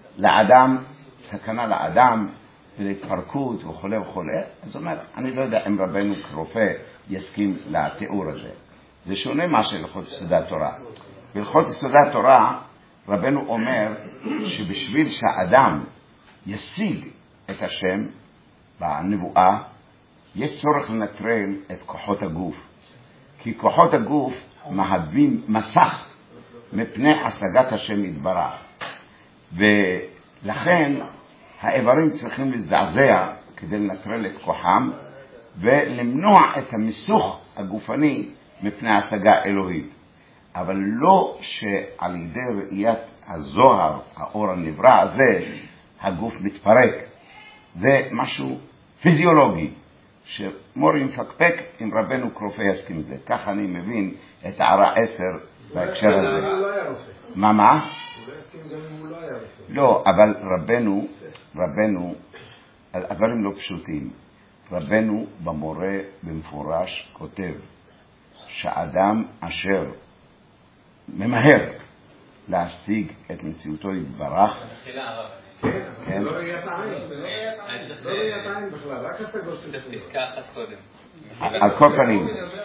לאדם, ולהתפרקות וכו'. אז אומר, אני לא יודע אם רבנו קרופה יסכים לתיאור הזה. זה שונה מה של הלכות יסודי התורה. בהלכות יסודי התורה, רבנו אומר שבשביל שהאדם ישיג את השם בנבואה, יש צורך לנטרל את כוחות הגוף. כי כוחות הגוף מהווים מסך מפני השגת השם יתברך. ולכן האיברים צריכים להזדעזע כדי לנטרל את כוחם, ולמנוע את המיסוך הגופני מפני השגה אלוהית. אבל לא שעל ידי ראיית הזוהר, האור הנברא הזה, הגוף מתפרק. זה משהו פיזיולוגי, שמורי מפקפק אם רבנו קרופה יסכים את זה. כך אני מבין את הערה 10 בהקשר הזה. מה? הוא לא יסכים גם אם הוא לא היה רופא. לא, אבל רבנו, הדברים לא פשוטים. רבנו במורה במפורש כותב שאדם אשר ממהר להשיג את מציאותו יתברך, כן, לא ראיית העין, לא ראיית העין בכלל, רק השגות של פסקה אחת קודם. על כל פנים,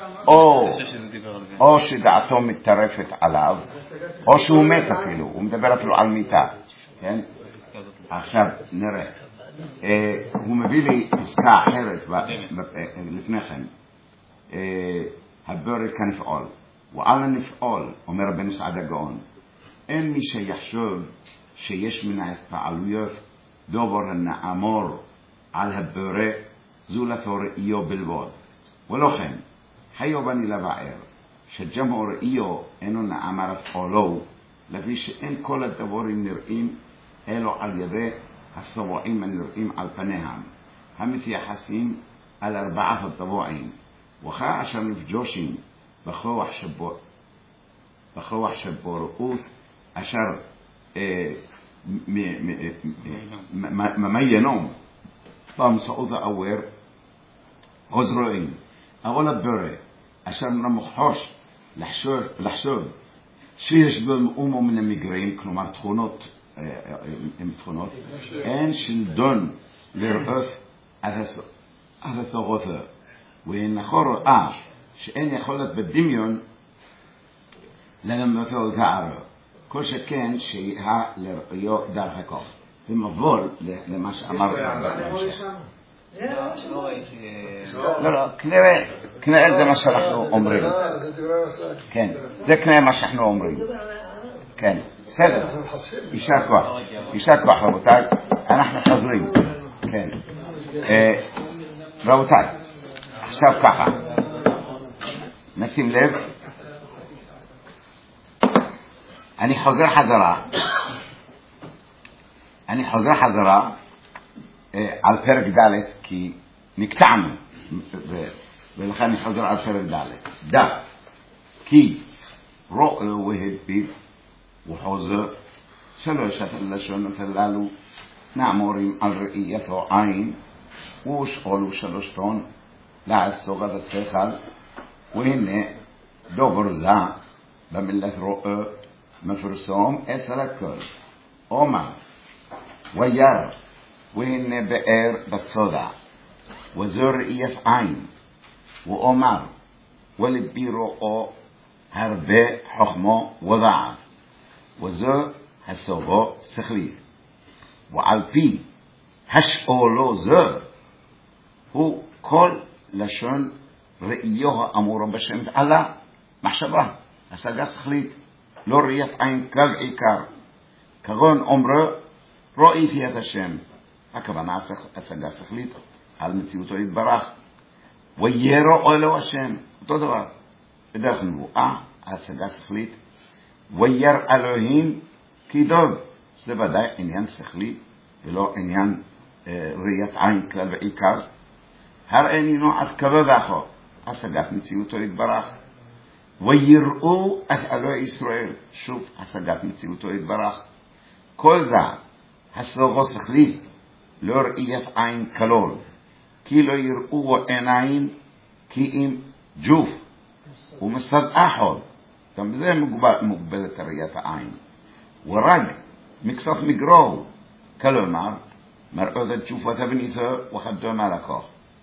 או שדעתו מתטרפת עליו, או שהוא מת אפילו, הוא מדבר אפילו על מיטה, כן? עכשיו נראה, הוא מביא לי פסקה אחרת לפני כן, הבורא כנפעול. ועל הנפעול, אומר רבנו סעדה גאון, אין מי שיחשוב שיש מן ההתפעלויות דובר הנאמור על הבורא זולתו ראיו בלבד. ולכן, חיוב אני לבער, שג'מעו ראיו אינו נאמר הפעולו, לפי שאין כל הדבורים נראים אלו על ידי הסבועים הנראים על פניהם, המתייחסים על ארבעת הטבועים, וכאשר נפגושים בכוח שבוראות אשר ממייnom באמצעות האור עוזרועים, אבל הבורא אשר נמוחש לחשוב שיש בו מאומו מן המגרעים, כלומר תכונות, אין שלדון לראות עד הסוגותו, והנכו רואה שאין יכולת בדמיון ללמדו את הערו, כל שכן שיהיה לראיו דרכו. זה מבול למה שאמר לא, כנראה זה מה שאנחנו אומרים. כן, זה כנראה מה שאנחנו אומרים. כן, בסדר. יישר כוח רבותיי, אנחנו חוזרים. כן. רבותיי, עכשיו ככה, נשים לב, אני חוזר חזרה על פרק ד' כי נקטענו, ולכן אני חוזר על פרק ד' כי רואו והדביב וחוזר שלושת הלשונות הללו נאמרים על ראייתו עין ושאולו שלושתון לעסוק עד השכל, והנה דובר זה במילת רואו מפרסום אצל הכל. אומר וירא והנה באר בסודה וזו ראיית עין, ואומר ולבי רואו הרבה חוכמו ודעת, וזו הסוגו שכלית, ועל פי השאולו זו הוא כל לשון ראיו האמורה בשם עלה מחשבה, השגה שכלית, לא ראיית עין כלל עיקר, כגון אומרו ראיתי את השם, הכוונה השגה שכלית על מציאותו יתברך, וירא אלוהו השם, אותו דבר בדרך נבואה, השגה שכלית, וירא אלוהים כי דוב, זה ודאי עניין שכלי ולא עניין ראיית עין כלל ועיקר. הראינו עד כבודךו, השגת מציאותו יתברך, ויראו את אלוהי ישראל, שוב השגת מציאותו יתברך. כל זה הסוגו שכלי, לא ראיית עין כלול, כי לא יראו עיניים כי אם ג'וף ומסד אחד, גם בזה מוגבלת ראיית העין, ורג מקצת מגרו, כלומר מראות את ג'ופת הבניתו וכדומה לכך.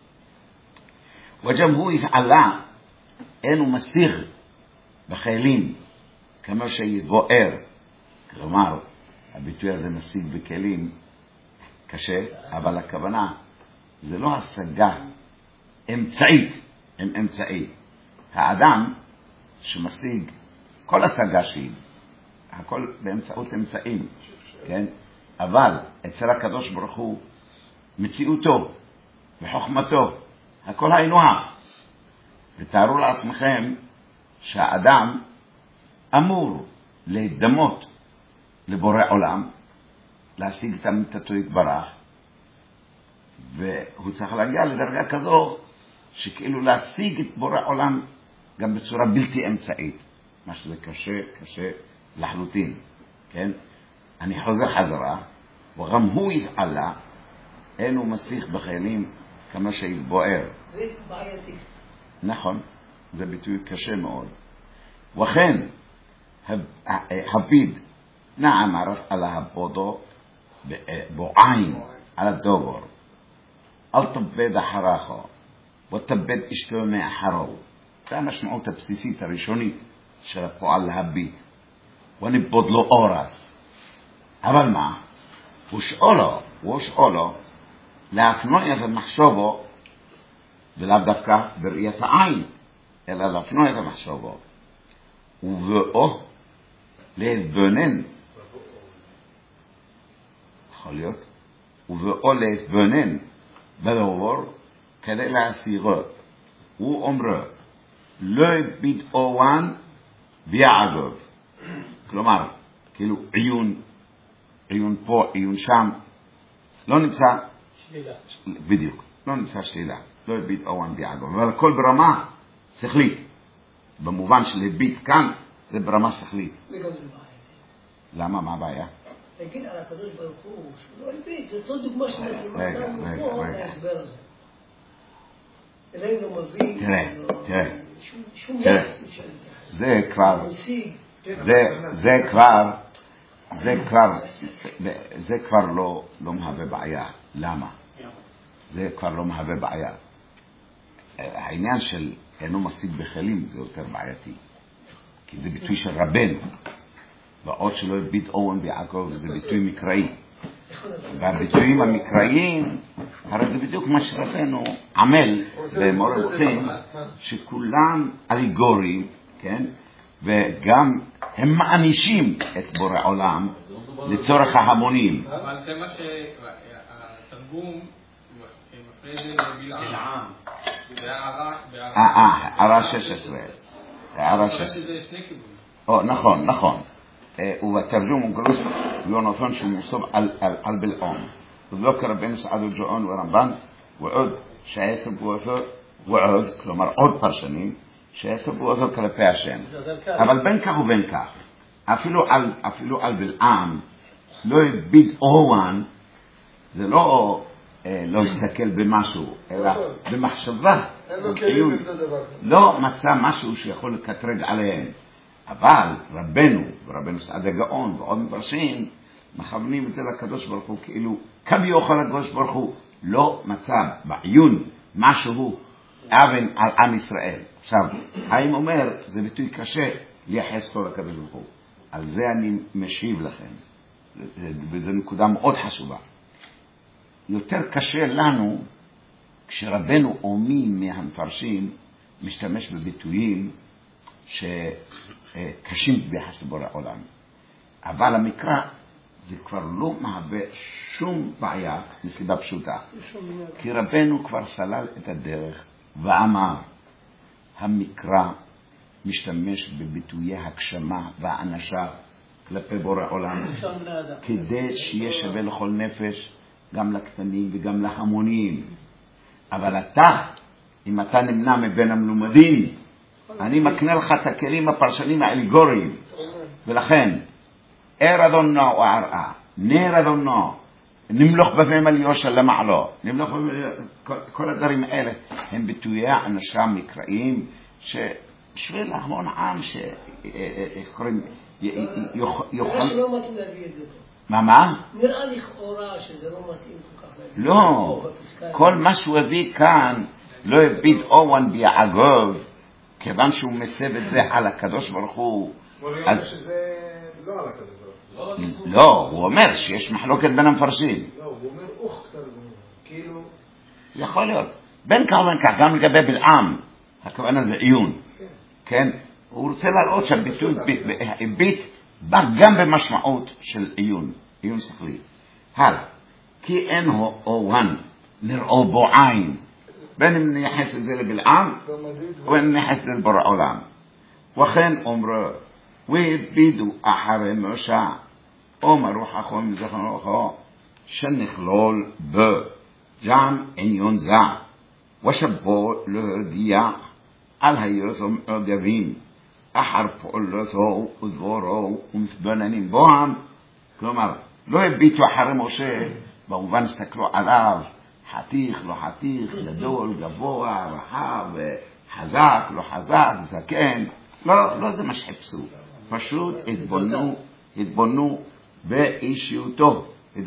וגם הוא יפעלה אינו מסיך בחיילים כמו שיתבואר, כלומר הביטוי הזה משיג בכלים קשה, אבל הכוונה זה לא השגה אמצעית עם אמצעי. האדם שמשיג כל השגה שהיא, הכל באמצעות אמצעים, כן? אבל אצל הקדוש ברוך הוא מציאותו וחוכמתו הכל היינו הך. ותארו לעצמכם שהאדם אמור להדמות לבורא עולם, להשיג את אמיתתו יתברך, והוא צריך להגיע לדרגה כזו שכאילו להשיג את בורא עולם גם בצורה בלתי אמצעית, מה שזה קשה לחלוטין, כן? אני חוזר חזרה, וגם הוא יפעלה, אינו מסיך בחיילים כמה שיתבואר. זה בעייתי. נכון, זה ביטוי קשה מאוד. וכן הביד נאמר על הבודו בעין על הדובר, אל תבד אחריך ותבד אשתו מאחרו. זה המשמעות הבסיסית הראשונית של הפועל להביד, ונבוד לו אורס. אבל מה? הוא שאולו להפנוע את המחשבו ולאו דווקא בראיית העין, אלא להפנות את המחשבות. ובאו להתבונן, יכול להיות, ובאו להתבונן בדבר כדי להשיגו. הוא אומר, לא בידעון ביעגב. כלומר, כאילו עיון פה, עיון שם, לא נמצא שלילה. בדיוק, לא נמצא שלילה, לא בידעון ביעגב, אבל הכל ברמה שכלית. במובן של ביט כאן, זה ברמה שכלית. וגם זה בעיה. למה? מה הבעיה? להגיד על הקדוש ברוך הוא, שהוא לא הלביט, זה אותו דוגמה שנתנו פה להסבר הזה. אלוהים לא מביא, שום יחס אפשר להתייחס. זה כבר לא מהווה בעיה. למה? זה כבר לא מהווה בעיה. העניין של אינו משיג בחלים זה יותר בעייתי. כי זה ביטוי של רבנו. ועוד שלא הביט אורן ביעקב זה ביטוי מקראי. והביטויים המקראיים, הרי זה בדיוק מה שרבנו עמל במורה נבוכים, שכולם אליגוריים, כן? וגם הם מענישים את בורא עולם לצורך ההמונים. אבל זה מה שהתרגום מפנה את זה לבלעם. זה הערה 16. הערה 16. נכון. ובתרגום הוא גרוס יונתן שמוסוב על בלעם. וذكر רבנו סעד הג'און ורמב"ן ועוד ועוד, כלומר עוד פרשנים שעשו כלפי השם. אבל בין כך ובין כך, אפילו על בלעם לא הביט אורן, זה לא הסתכל במשהו, אלא במחשבה. לא מצא משהו שיכול לקטרג עליהם. אבל רבנו סעד הגאון ועוד מפרשים מכוונים את זה לקדוש ברוך הוא, כאילו כביכול הקדוש ברוך הוא לא מצא בעיון משהו אבן על עם ישראל. עכשיו, האם אומר, זה ביטוי קשה לייחס אותו לקדוש ברוך הוא. על זה אני משיב לכם, וזו נקודה מאוד חשובה. יותר קשה לנו כשרבנו או מי מהמפרשים משתמש בביטויים שקשים ביחס לבורא עולם. אבל המקרא זה כבר לא מהווה שום בעיה מסיבה פשוטה. כי רבנו כבר סלל את הדרך ואמר, המקרא משתמש בביטויי הגשמה והאנשה כלפי בורא עולם, כדי שיהיה שווה לכל נפש, גם לקטנים וגם להמונים. אבל אתה, אם אתה נמנע מבין המלומדים, אני מקנה לך את הכלים הפרשנים האליגוריים. ולכן, ער אדונו או ערעה, נר אדונו, נמלוך בפיהם על יושר למעלו, כל הדברים האלה הם ביטויי האנשה מקראיים שבשביל המון עם שיכולים נראה שלא מתאים להביא את זה פה. מה? נראה לכאורה שזה לא מתאים כל כך להביא. לא, כל מה שהוא הביא כאן לא הביט אורן ביעגב, כיוון שהוא מסב את זה על הקדוש ברוך הוא. הוא אומר שזה לא על הקדוש ברוך הוא. לא, הוא אומר שיש מחלוקת בין המפרשים. לא, הוא אומר כאילו יכול להיות. בין כך ובין כך, גם לגבי בלעם, הכוונה זה עיון. כן? הוא רוצה להראות שהביטוי ביט בא גם במשמעות של עיון שכלי. הלאה. כי אין אורן נראו בו עין, בין אם נייחס את זה לבלעם ובין אם נייחס את זה לבורא עולם. וכן אומרו והבידו אחרי משה אומרו חכמים זכרונכו שנכלול בו גם עניון זה ושבו להודיע על היותו מעוגבים אחר פעולתו ודבורו ומתבוננים בוהם. כלומר לא הביטו אחרי משה במובן הסתכלו עליו חתיך לא חתיך, גדול גבוה רחב חזק לא חזק זקן, לא זה מה שחיפשו, פשוט התבוננו באישיותו.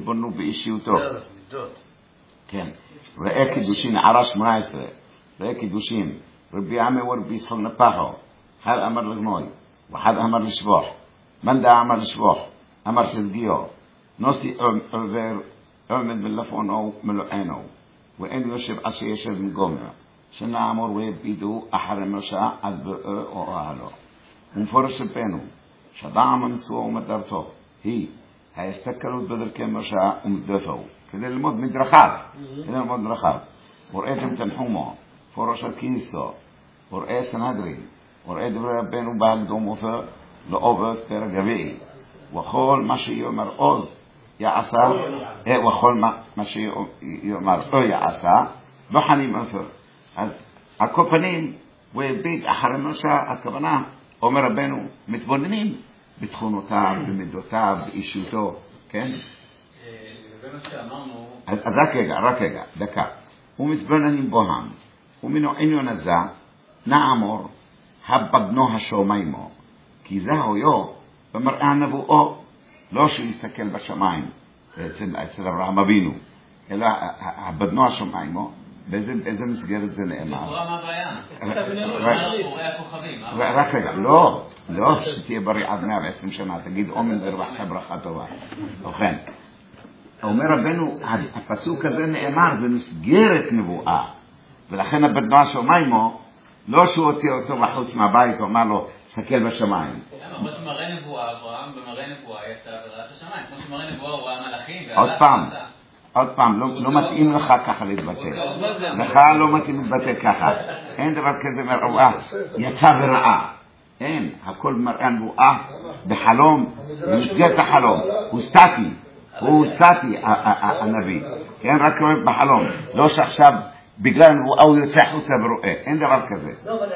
כן. ראה קידושין ערה 18, ראה קידושין רבי עמי ורבי ישחק נפחו, אחד אמר לגנוי ואחד אמר לשבוח, מנדה אמר לשבוח, אמר חזגיו נוסי עובר עומד בלפונו מלואנו ואין יושב עד שישב מגומר שנעמור ויבידו אחרי משה עד באו או אהלו. ומפורש בנו, שדע מנסוע ומדרתו, היא ההסתכלות בדרכי משה ומדפו, כדי ללמוד מדרכיו, וראיתם תנחומו, פורשת כיסו, וראי סנהדרין, וראי דברי רבנו בהקדום אותו, לעובד פרק רביעי, וכל מה שיאמר עוז יעשה, וכל מה שיאמר או יעשה, בוחנים אותו. אז על כל פנים, הוא הביט אחרי משה, הכוונה, אומר רבנו, מתבוננים בתכונותיו, במידותיו, באישיותו, כן? לגבי מה שאמרנו... אז רק רגע, דקה. ומתבוננים בוהם, ומינו עניון הזה, נעמור, הבדנו השומיימו, כי זהו יו, במראה הנבואו, לא שיסתכל בשמיים, אצל אברהם אבינו, אלא הבדנו השומיימו, באיזה מסגרת זה נאמר? לכאורה מה הבעיה? רואה הכוכבים. רק רגע, לא, שתהיה בריא עד 120 שנה, תגיד אומן ורווחת ברכה טובה. ובכן, אומר רבנו, הפסוק הזה נאמר במסגרת נבואה, ולכן הבדנו השומיימו, לא שהוא הוציא אותו בחוץ מהבית, הוא אמר לו, סתכל בשמיים. כמו שמראה נבואה, אברהם במראה נבואה יצא וראה את השמיים. כמו שמראה נבואה הוא ראה מלאכים. עוד פעם, לא מתאים לך ככה להתבטא. לך לא מתאים להתבטא ככה. אין דבר כזה מראה, יצא וראה. אין, הכל מראה נבואה בחלום, במסגרת החלום. הוא סטטי הנביא. כן, רק רואה בחלום. לא שעכשיו בגלל נבואה הוא יוצא חוצה ורואה. אין דבר כזה. לא, אבל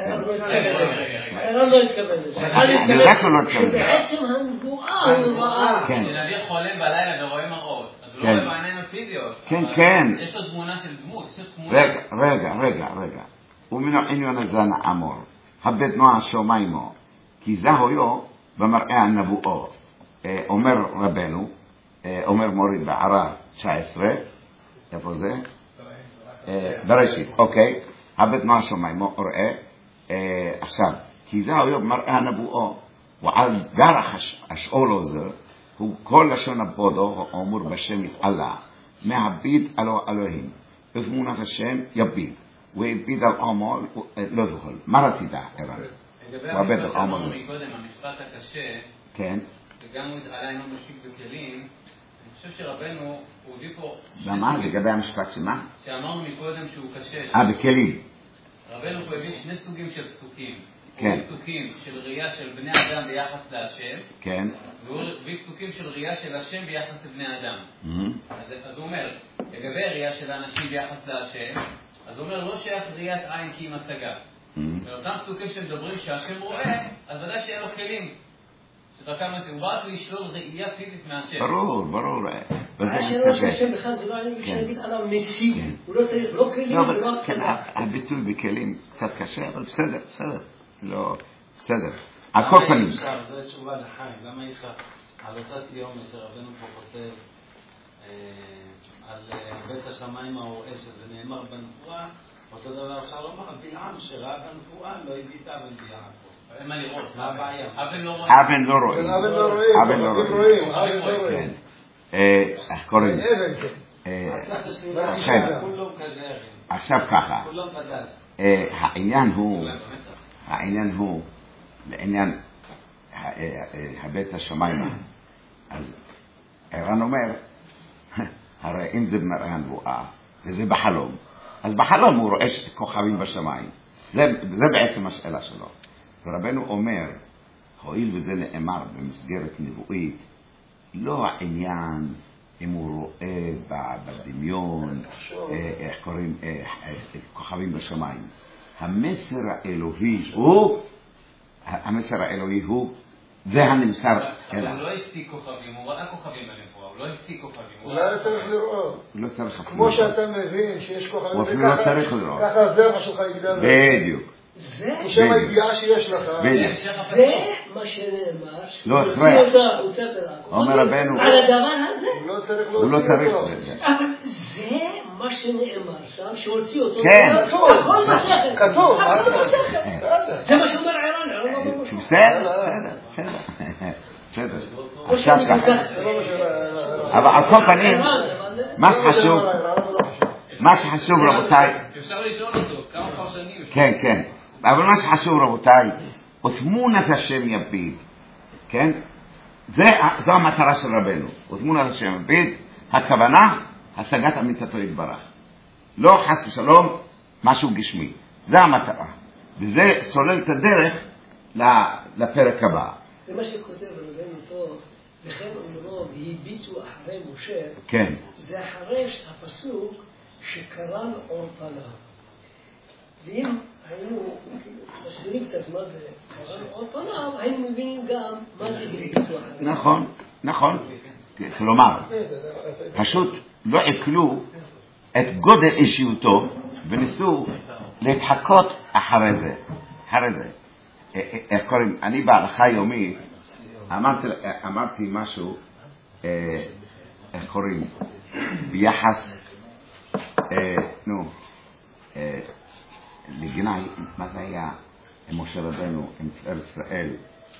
הערן לא התכוון לזה. אני יודע שהוא לא התכוון לזה. שבעצם הנבואה הוא ראה. שנביא חולם בלילה ורואה מראות. אז הוא לא רואה בעיניים הפיזיות. כן. יש לו תמונה של דמות. רגע. ומינו עניון הזה נעמור. הבדנו השומיימו. כי זהו יו במראה הנבואו. אומר רבנו, אומר מורי בערה 19. איפה זה? בראשית, אוקיי. הבדנו השומיימו ראה. עכשיו, כי זהו יו במראה הנבואו. ועל דרך השאול הזה, הוא כל לשון הבודו, האמור בשם יתעלה, מהביד אלו אלוהים, בתמונת השם יביד, ויביד על עמו לא זוכר. מה רצית, ערן? לגבי המשפט שאמרנו מקודם, המשפט הקשה, כן. וגם הוא התעלה אינו משיק בכלים, אני חושב שרבנו, הוא הביא פה... למה? לגבי המשפט שמה? שאמרנו מקודם שהוא קשה. בכלים. רבנו פה הביא שני סוגים של פסוקים. כן. פסוקים של ראייה של בני אדם ביחס להשם. כן. והוא הביא פסוקים של ראייה של השם ביחס לבני אדם. אז הוא אומר, לגבי ראייה של האנשים ביחס להשם, אז הוא אומר, לא שייך ראיית עין כי היא מצגה. ואותם פסוקים שמדברים שהשם רואה, אז ודאי שיהיה לו כלים. שדרכם הוא בא לשלול ראייה פיזית מהשם. ברור. השאלה שהשם בכלל זה לא עניין שנגיד עליו מציג. הוא לא צריך לא כלים ולא הפסדה. הביטוי בכלים קצת קשה, אבל בסדר. לא, בסדר. על כל פנים. זה תשובה לחיים. למה איתך על אותה סיומת שרבנו פה כותב על בית השמיים הרואה שזה נאמר בנבואה, אותו דבר אפשר לומר על בלעם שראה בנבואה לא הביטה בנביאה. אין מה לראות. מה הבעיה? אבן לא רואים. כן. איך קוראים? עכשיו ככה. העניין הוא לעניין הבית השמיים. אז ערן אומר, הרי אם זה במראה הנבואה וזה בחלום, אז בחלום הוא רואה כוכבים בשמיים. זה בעצם השאלה שלו. ורבנו אומר, הואיל וזה נאמר במסגרת נבואית, לא העניין אם הוא רואה בדמיון, איך קוראים, כוכבים בשמיים. המסר האלוהי הוא, זה הנמסר אליו. הוא לא הפסיק כוכבים, הוא ראה כוכבים בנבואה, הוא לא הפסיק כוכבים. אולי לא צריך לראות. לא צריך. כמו שאתה מבין שיש כוכבים, הוא אפילו לא צריך לראות. ככה הזרע שלך יגדל. בדיוק. זה הידיעה שיש לך. זה מה שנאמר. לא, אומר רבנו. על הדבר הזה. הוא לא צריך אבל זה מה שנאמר שם, שהוציא אותו. כן. הכל בשכל. כתוב. זה מה שאומר ערן. בסדר. עכשיו ככה. אבל על כל פנים, מה שחשוב רבותיי, אפשר לשאול אותו, כמה כן, כן. אבל מה שחשוב רבותיי, ותמונת השם יביט, כן? זו המטרה של רבנו, ותמונת השם יביט, הכוונה, השגת אמיתתו יתברך. לא חס ושלום, משהו גשמי. זה המטרה. וזה סולל את הדרך לפרק הבא. זה מה שכותב רבנו פה, וכן אומרו, והביטו אחרי משה, כן. זה אחרי הפסוק שקרן אור פניו. ואם היינו מסבירים קצת מה זה קרן אור פניו, היינו מבינים גם מה זה הביטו אחרי. נכון, נכון. כלומר, פשוט לא עקלו את גודל אישיותו וניסו להתחקות אחרי זה. איך קוראים? אני בהלכה יומית אמרתי משהו, איך קוראים? ביחס, לגנאי, מה זה היה משה רבנו עם צער ישראל?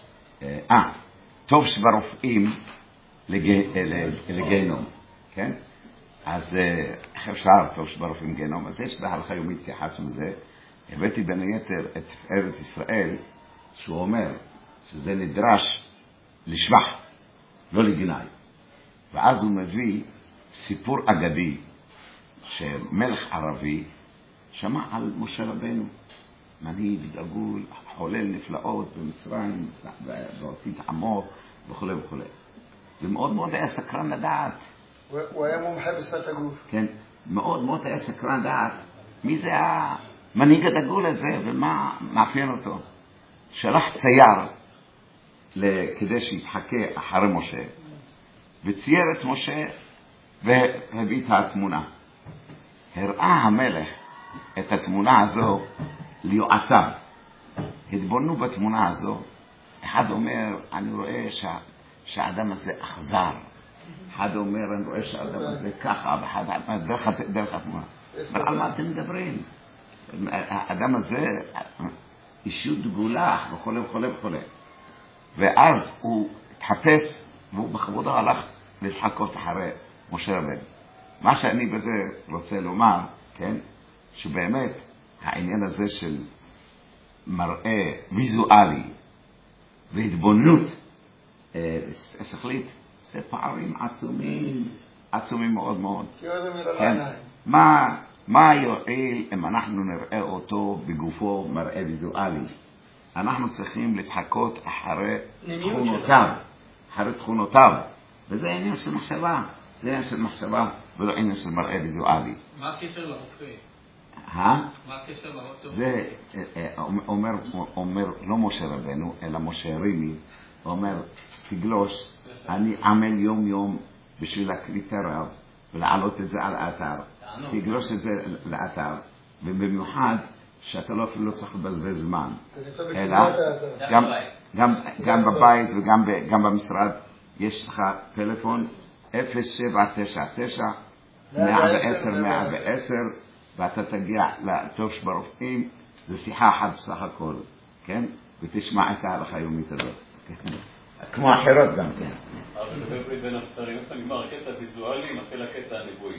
טוב שברופאים לגיהנום, כן? אז איך אפשר טוב שברופאים גיהנום? אז יש בהלכה יומית התייחסנו לזה. הבאתי בין היתר את תפארת ישראל, שהוא אומר שזה נדרש לשבח, לא לגנאי. ואז הוא מביא סיפור אגדי, שמלך ערבי שמע על משה רבנו, מנהיג דגול, חולל נפלאות במצרים, והוציא את עמו וכו' וכו'. ומאוד מאוד היה סקרן לדעת. הוא היה מומחה בשפת הגוף. כן, מאוד מאוד היה סקרן לדעת מי זה המנהיג הדגול הזה ומה מאפיין אותו. שלח צייר כדי שיתחכה אחרי משה, וצייר את משה והביא את התמונה. הראה המלך את התמונה הזו ליועציו. התבוננו בתמונה הזו. אחד אומר, אני רואה שהאדם הזה אכזר. אחד אומר, אני רואה שהאדם הזה ככה, ואחד דרך התמונה. אבל על מה אתם מדברים? האדם הזה אישיות דגולה וכו' וכו' וכו'. ואז הוא התחפש, והוא בכבודו הלך להתחקות אחרי משה רבנו. מה שאני בזה רוצה לומר, כן, שבאמת העניין הזה של מראה ויזואלי והתבוננות שכלית, זה פערים עצומים מאוד מאוד. כן. מה יועיל אם אנחנו נראה אותו בגופו מראה ויזואלי? אנחנו צריכים להתחקות אחרי תכונותיו, וזה עניין של מחשבה. זה עניין של מחשבה ולא עניין של מראה ויזואלי. מה הקשר לרופא? מה הקשר לרופא? זה אומר לא משה רבנו, אלא משה רימי, אומר, תגלוש, אני עמל יום יום בשביל להקליט הרב ולהעלות את זה על האתר. תגלוש את זה לאתר, ובמיוחד שאתה לא אפילו לא צריך לבזבז זמן, אלא גם בבית וגם במשרד יש לך טלפון 0799 110 ואתה תגיע לטוב שברופאים. זה שיחה אחת בסך הכל, כן? ותשמע את ההלכה היומית הזאת, כמו אחרות גם כן. אבל זה בין הפתרים, איפה נגמר הקטע ויזואלי, מתחיל הקטע הנבואי.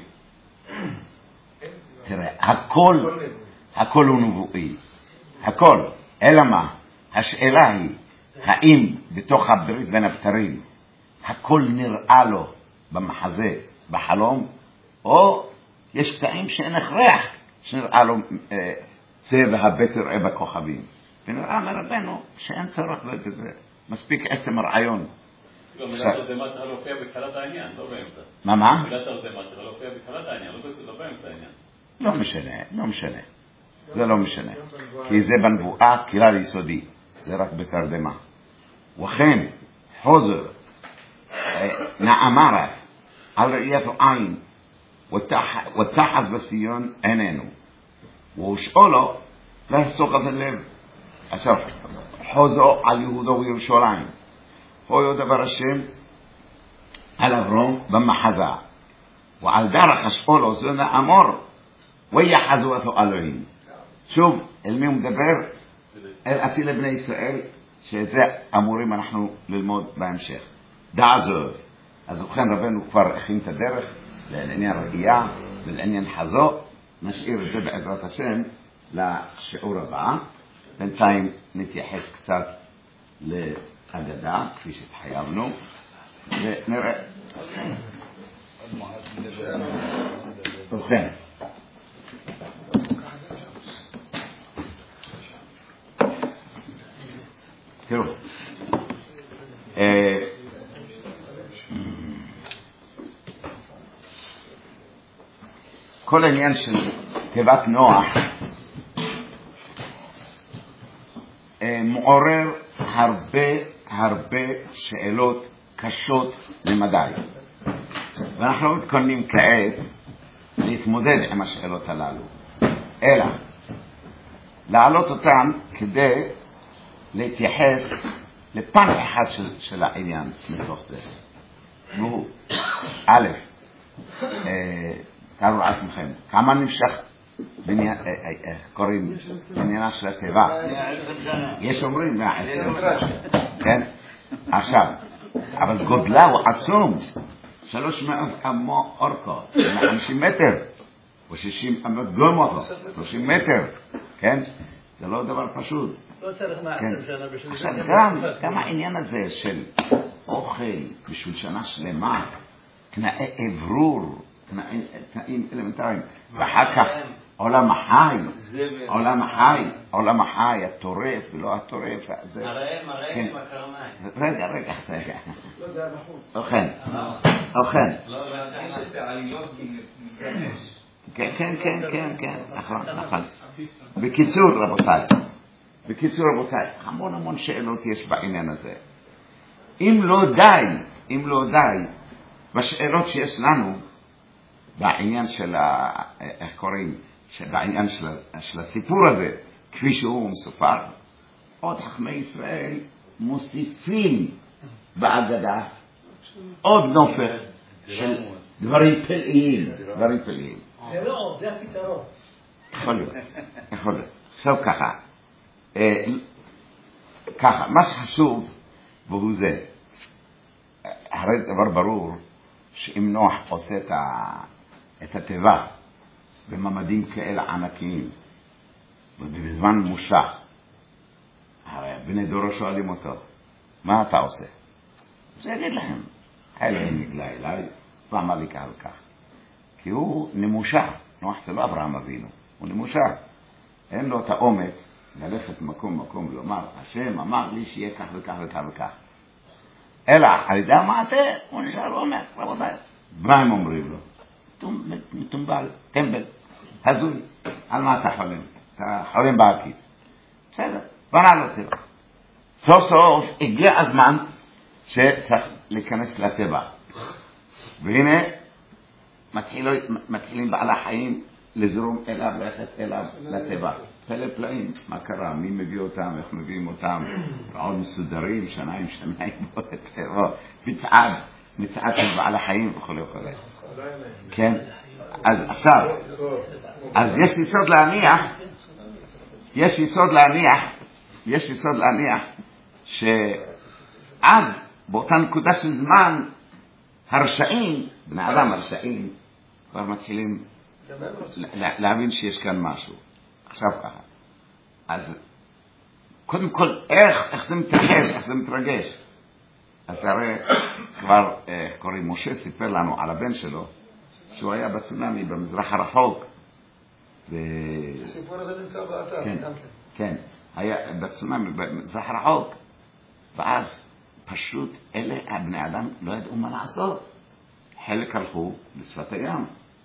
תראה, הכל הוא נבואי, הכל. אלא מה? השאלה היא, האם בתוך הברית בין הפתרים הכל נראה לו במחזה, בחלום, או יש קטעים שאין הכרח שנראה לו זה והבט יראה בכוכבים. ונראה מרבנו שאין צורך בזה, מספיק עצם הרעיון. מילת הרדמה צריכה להופיע בתחילת העניין, לא באמצע. מה? מילת הרדמה צריכה להופיע בתחילת העניין, לא באמצע העניין. לא משנה. זה לא משנה. כי זה בנבואה כלל יסודי. זה רק בתרדמה. וכן, חוזר, נאמר על ראיית עין, ותחז בציון עינינו. ושאולו, להסוך את הלב. עכשיו, חוזר על יהודה וירושלים. הוא דבר השם על אברום במחזה. ועל דרך השאולו זה נאמר, ויחזו אותו אלוהים. שוב, אל מי הוא מדבר? אל עתיד לבני ישראל, שאת זה אמורים אנחנו ללמוד בהמשך. דע זאת. אז ובכן רבנו כבר הכין את הדרך לעניין ראייה ולעניין חזו. נשאיר את זה בעזרת השם לשיעור הבא. בינתיים נתייחס קצת להגדה, כפי שהתחייבנו, ונראה. ובכן, תראו, כל העניין של תיבת נוח מעורר הרבה שאלות קשות למדי, ואנחנו לא מתכוננים כעת להתמודד עם השאלות הללו, אלא להעלות אותן כדי להתייחס לפן אחד של העניין מתוך זה. והוא, א', תארו לעצמכם, כמה נמשך קוראים בעניינה של התיבה? יש אומרים 120. כן? עכשיו, אבל גודלה הוא עצום, 300 אמו אורכו, 50 מטר, או 60 אמות גומות, 30 מטר, כן? זה לא דבר פשוט. לא צריך 120 שנה בשביל זה. עכשיו, גם העניין הזה של אוכל בשביל שנה שלמה, תנאי אוורור, תנאים אלמנטריים, ואחר כך עולם החי, הטורף ולא הטורף. מראה עם הקרניים. רגע. לא, זה היה בחוץ. אוכן. לא, יש את העלילות מתגמש. כן, נכון. בקיצור רבותיי, המון שאלות יש בעניין הזה. אם לא די בשאלות שיש לנו בעניין של איך קוראים, בעניין של הסיפור הזה, כפי שהוא מסופר, עוד חכמי ישראל מוסיפים בהגדה עוד נופך של דברים פלאיים. זה לא, זה הפתרון. יכול להיות. עכשיו ככה, מה שחשוב והוא זה, הרי דבר ברור שאם נוח עושה את התיבה בממדים כאלה ענקיים ובזמן ממושך, הרי בני דורו שואלים אותו, מה אתה עושה? אז הוא יגיד להם, אלוהים נגלה אליי ואמר לי כך וכך, כי הוא נמושך. נוח זה לא אברהם אבינו, הוא נמושך, אין לו את האומץ ללכת מקום ולומר, השם אמר לי שיהיה כך וכך, אלא על ידי המעשה הוא נשאר ואומר, רבותיי, מה הם אומרים לו? מטומבל, טמבל, הזוי, על מה אתה חולם? אתה חולם בעקיץ. בסדר, בנה לו טבע. סוף הגיע הזמן שצריך להיכנס לטבע, והנה מתחילים בעלי החיים לזרום אליו, ללכת אליו לטבע. פלאים, מה קרה? מי מביא אותם? איך מביאים אותם? עוד מסודרים, שניים בטבע, מצעד של בעלי החיים וכו'. כן? אז עכשיו, יש יסוד להניח שאז באותה נקודה של זמן הרשעים, בני אדם הרשעים, כבר מתחילים להבין שיש כאן משהו. עכשיו ככה. אז קודם כל, איך זה מתרחש, איך זה מתרגש? אז הרי כבר, קוראים, משה סיפר לנו על הבן שלו, שהוא היה בצונמי במזרח הרחוק. הסיפור הזה נמצא באתר. כן, היה בצונמי במזרח הרחוק, ואז פשוט אלה הבני אדם לא ידעו מה לעשות. חלק הלכו לשפת הים,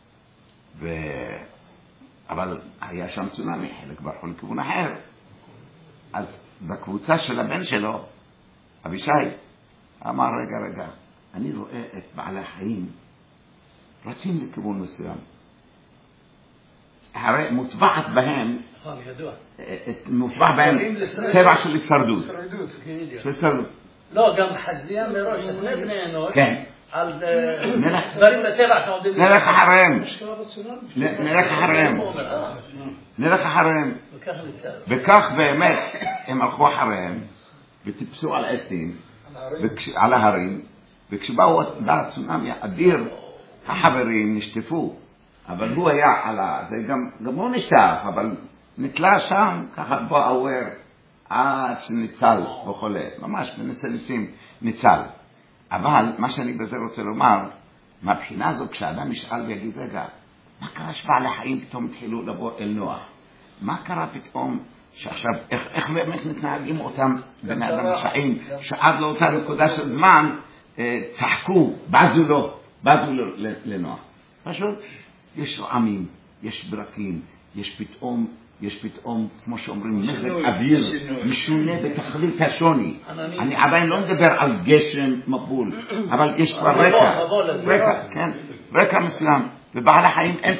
אבל היה שם צונמי, חלק ברחו לכיוון אחר. אז בקבוצה של הבן שלו, אבישי, אמר, רגע, אני רואה את בעלי החיים רצים לכיוון מסוים. הרי מוטבע בהם טבע של הישרדות. לא, גם חזייה מראש, לפני בני אנוש. כן. על דברים בטבע שעומדים... נלך אחריהם. וכך באמת הם הלכו אחריהם וטיפסו על עצים, על ההרים, וכשבאו הצונמי האדיר, החברים נשטפו, אבל הוא היה על זה, גם הוא נשטף, אבל נתלה שם, ככה בו עוור, עד שניצל וחולה, ממש בנסה ניסים ניצל. אבל מה שאני בזה רוצה לומר, מהבחינה הזו, כשאדם ישאל ויגיד, רגע, מה קרה שבעלי חיים פתאום התחילו לבוא אל נוח? מה קרה פתאום שעכשיו, איך באמת מתנהגים אותם בני אדם רשעים, שעד לאותה נקודה של זמן, צחקו, בזו לו לנוח. פשוט, יש רעמים, יש ברקים, יש פתאום, כמו שאומרים, מזג אוויר, משונה בתכלית השוני. אני עדיין לא מדבר על גשם מבול, אבל יש כבר רקע מסוים, ובעלי החיים אין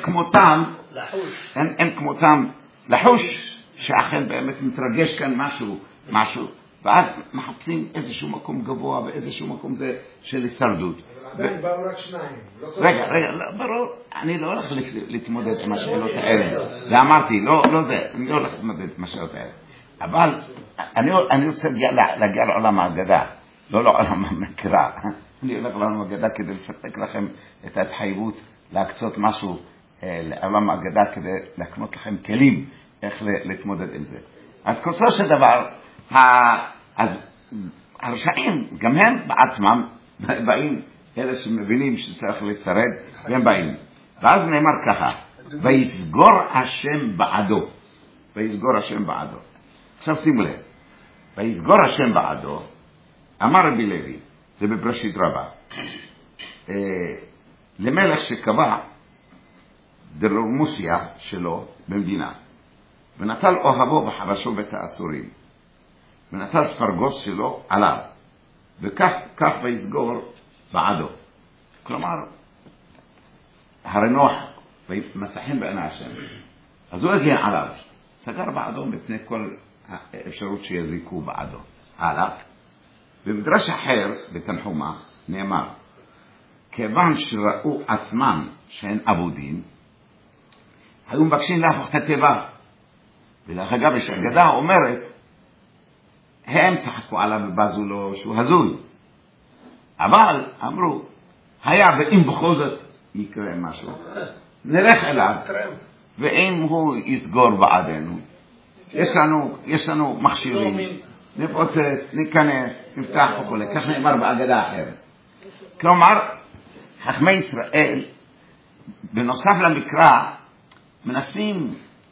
כמותם לחוש שאכן באמת מתרגש כאן משהו, ואז מחפשים איזשהו מקום גבוה ואיזשהו מקום זה של הישרדות. עדיין באו רק שניים. רגע, ברור, אני לא הולך להתמודד עם השאלות האלה. זה אמרתי, לא זה, אני לא הולך להתמודד עם השאלות האלה. אבל אני רוצה להגיע לעולם האגדה, לא לעולם המקרא. אני הולך לעולם האגדה כדי לספק לכם את ההתחייבות להקצות משהו לעולם האגדה כדי להקנות לכם כלים איך להתמודד עם זה. אז קוצו של דבר, אז הרשעים, גם הם בעצמם באים, אלה שמבינים שצריך לשרד, והם באים. ואז נאמר ככה, ויסגור השם בעדו. ויסגור השם בעדו. עכשיו שימו לב, ויסגור השם בעדו, אמר רבי לוי, זה בבראשית רבה, למלך שקבע דרומוסיה שלו במדינה, ונטל אוהבו וחבשו בית האסורים, ונטל ספרגוס שלו עליו, וכך ויסגור בעדו. כלומר, הרנוח ומצחים בעיני השם. אז הוא הגיע עליו, סגר בעדו מפני כל האפשרות שיזיקו בעדו. עליו. במדרש אחר, בתנחומה, נאמר, כיוון שראו עצמם שהן עבודים, היו מבקשים להפוך את הטבע. ולאחר אגב, יש אגדה אומרת, הם צחקו עליו ובזו לו שהוא הזוי. אבל אמרו, היה ואם בכל זאת יקרה משהו, נלך אליו, ואם הוא יסגור בעדנו, יש לנו מכשירים, נפוצץ, ניכנס, נפתח וכו', כך נאמר באגדה אחרת. כלומר, חכמי ישראל, בנוסף למקרא, מנסים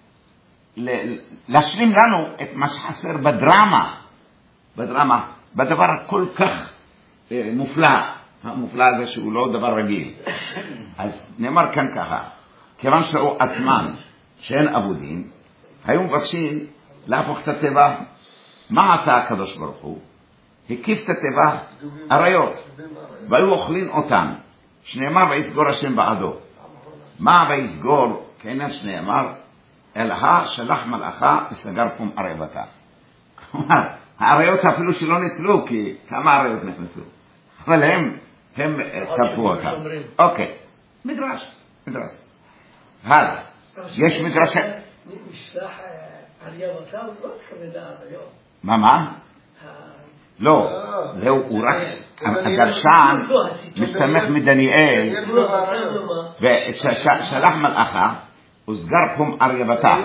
להשלים לנו את מה שחסר בדרמה, בדבר הכל כך המופלא הזה שהוא לא דבר רגיל. אז נאמר כאן ככה, כיוון שראו עצמם שאין עבודים, היו מבקשים להפוך את הטבע. מה עשה הקדוש ברוך הוא? הקיף את הטבע אריות, והיו אוכלים אותם, שנאמר ויסגור השם בעדו. מה ויסגור? כעניין שנאמר, אלהה שלח מלאכה וסגר פום ערבתה. כלומר, האריות אפילו שלא ניצלו, כי כמה אריות נכנסו, אבל הם טרפו אותם. אוקיי, מדרש. הלאה, יש מדרש. נשלח ערבתה, הוא לא התכוון לאריות. מה? לא, הוא רק, הדרשן מסתמך מדניאל, ושלח מלאכה, וסגר פום ערבתה.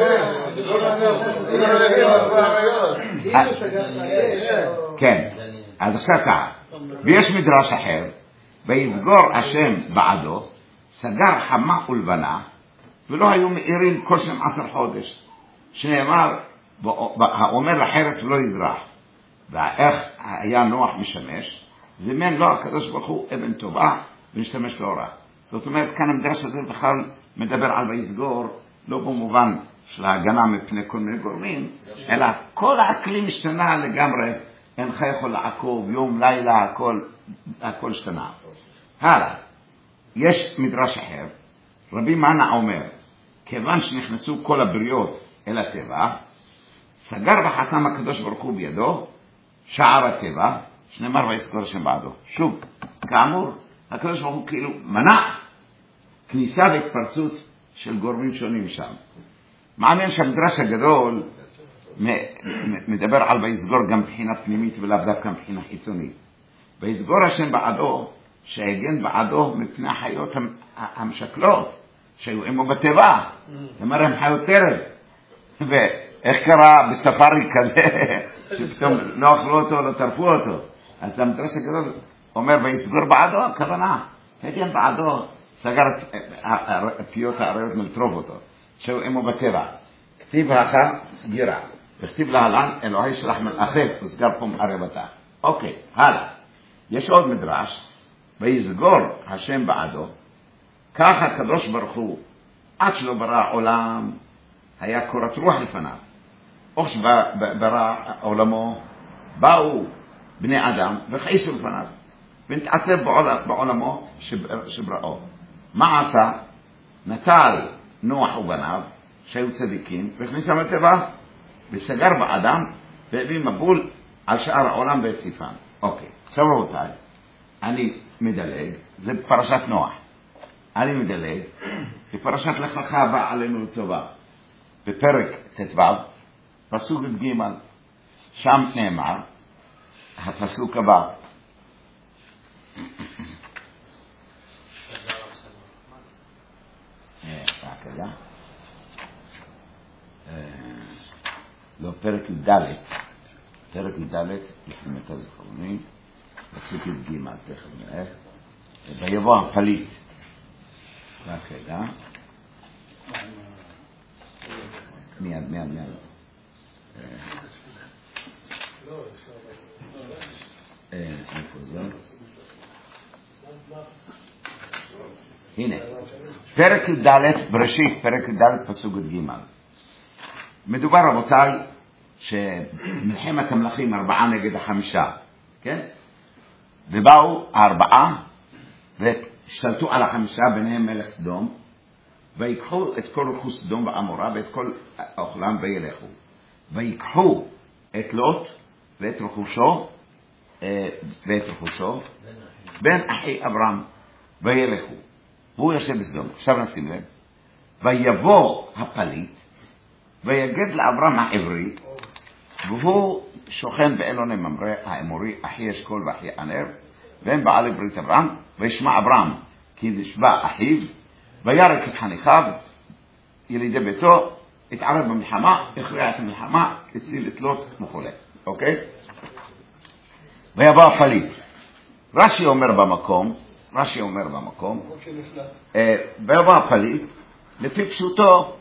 כן, אז עכשיו ככה, ויש מדרש אחר, ויסגור השם בעדו, סגר חמה ולבנה, ולא היו מאירים כל 12 חודש, שנאמר, האומר לחרס לא יזרח. ואיך היה נוח משמש, זימן לו הקדוש ברוך הוא אבן טובה, ונשתמש לו רע. זאת אומרת, כאן המדרש הזה בכלל מדבר על ויסגור, לא במובן של ההגנה מפני כל מיני גורמים, אלא כל הכלי משתנה לגמרי, אינך יכול לעקוב, יום, לילה, הכל השתנה. הלאה, יש מדרש אחר, רבי מנה אומר, כיוון שנכנסו כל הבריות אל הטבע, סגר וחתם הקדוש ברוך הוא בידו, שער הטבע, שנאמר ויסגור השם בעדו. שוב, כאמור, הקדוש ברוך הוא כאילו מנע כניסה והתפרצות של גורמים שונים שם. מעניין שהמדרש הגדול מדבר על ויסגור גם מבחינה פנימית ולאו דווקא מבחינה חיצונית. ויסגור השם בעדו, שהגן בעדו מפני החיות המשקלות שהיו עמו בטבע. זאת אומרת, הם חיות טרף. ואיך קרה בספארי כזה, שפתאום לא אכלו אותו, לא טרפו אותו. אז המדרש הגדול אומר, ויסגור בעדו, הכוונה, תדין בעדו, סגר את פיות האריות מלטרוף אותו, שהוא אמו בטבע. כתיב האחר, סגירה. וכתיב להלן, אלוהי שלח מלאכת, וסגר פה ערבתה. אוקיי, הלאה. יש עוד מדרש, ויסגור השם בעדו, ככה הקדוש ברוך הוא, עד שלא ברא עולם, היה קורת רוח לפניו. או שברא עולמו, באו בני אדם וחייסו לפניו, ונתעצב בעולמו שבראו. מה עשה? נטל נוח ובניו, שהיו צדיקים, והכניסם לטבע, וסגר באדם, והביא מבול על שאר העולם והציפן. אוקיי, עכשיו רבותיי, אני מדלג, זה פרשת נוח. אני מדלג, בפרשת לך לך הבא עלינו לטובה. בפרק ט"ו, פסוק ג', שם נאמר, הפסוק הבא. לא, פרק י"ד, לפי זכרוני, פסוק ג', תכף נראה, ויבוא הפליט. רק רגע. מיד. איפה זה? הנה, פרק י"ד, בראשית, פרק י"ד, פסוק ג'. מדובר רבותיי, שמלחמת המלכים 4 נגד 5, כן? ובאו 4, והשתלטו על 5, ביניהם מלך סדום, ויקחו את כל רכוש סדום ועמורה ואת כל אוכלם וילכו. ויקחו את לוט ואת רכושו בן אחי אברהם וילכו. והוא יושב בסדום. עכשיו נשים לב. ויבוא הפליט ויגד לאברהם העברי, והוא שוכן באלוני ממרא האמורי, אחי אשכול ואחי ענר, והם בעלי ברית אברהם. וישמע אברהם כי נשבע אחיו, וירק את חניכיו, ילידי ביתו, התערב במלחמה, הכריע את המלחמה, הציל את לוט וכו'. אוקיי? ויבוא הפליט. רש"י אומר במקום, ויבוא הפליט, לפי פשוטו,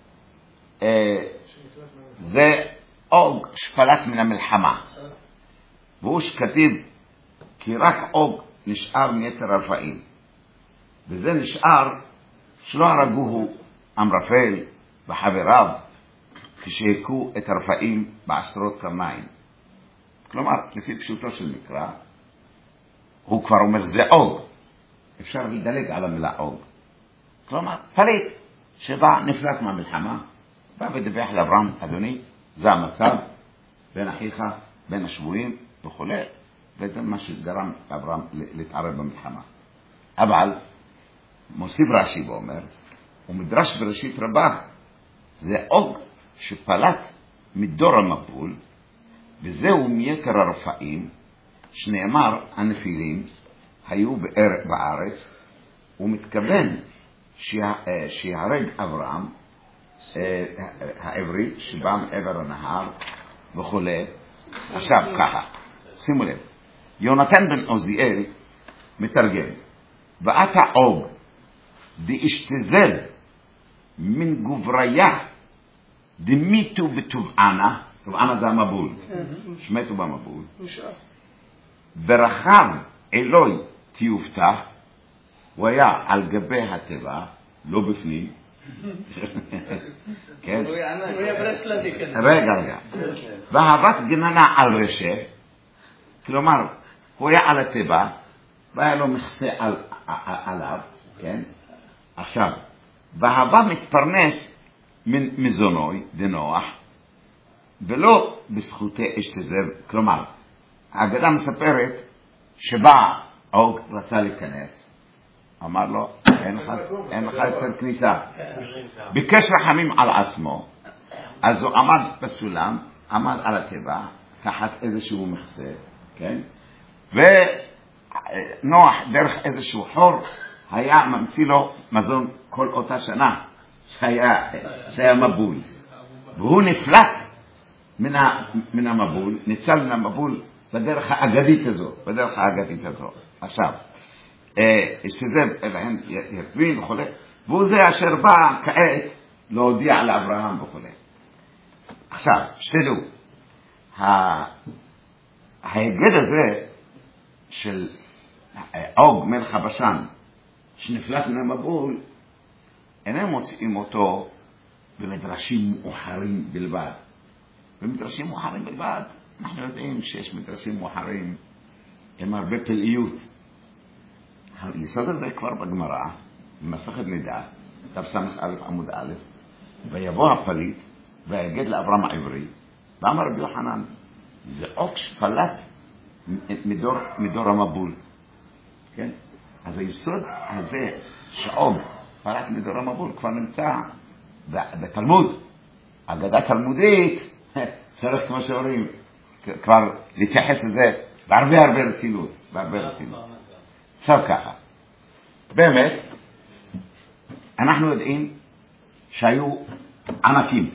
זה אוג שפלט מן המלחמה. והוא שכתיב, כי רק אוג נשאר מיתר הרפאים. וזה נשאר שלא הרגוהו אמרפל וחבריו כשהכו את הרפאים בעשרות קרניים. כלומר, לפי פשוטו של מקרא, הוא כבר אומר זה אוג. אפשר לדלג על המילה אוג. כלומר, פליט שבא נפלט מהמלחמה, בא ודווח לאברהם, אדוני, זה המצב בין אחיך, בין השבויים וכו'. וזה מה שגרם לאברהם להתערב במלחמה. אבל מוסיף רש"י ואומר, ומדרש בראשית רבה, זה אוג שפלט מדור המבול, וזהו מיתר הרפאים, שנאמר הנפילים היו בארץ, הוא מתכוון שיהרג אברהם העברי שבא מעבר הנהר וכו'. עכשיו ככה, שימו לב, יונתן בן עוזיאל מתרגם, ואתה אוג דאשתזל מן גובריה דמיתו בתובענה, תובענה זה המבול, שמתו במבול, ברחב אלוהי תיובתא, הוא היה על גבי הטבע, לא בפנים, כן? הוא היה ברסלבי כזה. רגע. והבת גננה על רשת, כלומר, הוא היה על הטבע, והיה לו מכסה עליו, כן? עכשיו, והבא מתפרנס מזונוי דנוח, ולא בזכותי אשתזר, כלומר, האגדה מספרת שבא אוג רצה להיכנס, אמר לו, אין לך יותר כניסה. ביקש רחמים על עצמו, אז הוא עמד בסולם, עמד על הטבע, תחת איזשהו מכסה, כן? ונוח דרך איזשהו חור, היה ממציא לו מזון כל אותה שנה, שהיה מבול. והוא נפלט מן המבול, ניצל מן המבול בדרך האגדית הזו, עכשיו, שזה יתבין וכו', והוא זה אשר בא כעת להודיע לאברהם וכו'. עכשיו, שתדעו, ההיגד הזה של אוג מלך הבשן שנפלט מן המבול, אינם מוצאים אותו במדרשים מאוחרים בלבד. במדרשים מאוחרים בלבד, אנחנו יודעים שיש מדרשים מאוחרים עם הרבה פלאיות. היסוד הזה כבר בגמרא, במסכת נידה, דף ס"א עמוד א', ויבוא הפליט ויגד לאברהם העברי, ואמר רבי יוחנן, זה אוג שפלט מדור המבול. כן? אז היסוד הזה שאוג פלט מדור המבול כבר נמצא בתלמוד, אגדה תלמודית. צריך, כמו שאומרים, כבר להתייחס לזה בהרבה רצינות, עכשיו ככה, באמת אנחנו יודעים שהיו ענקים,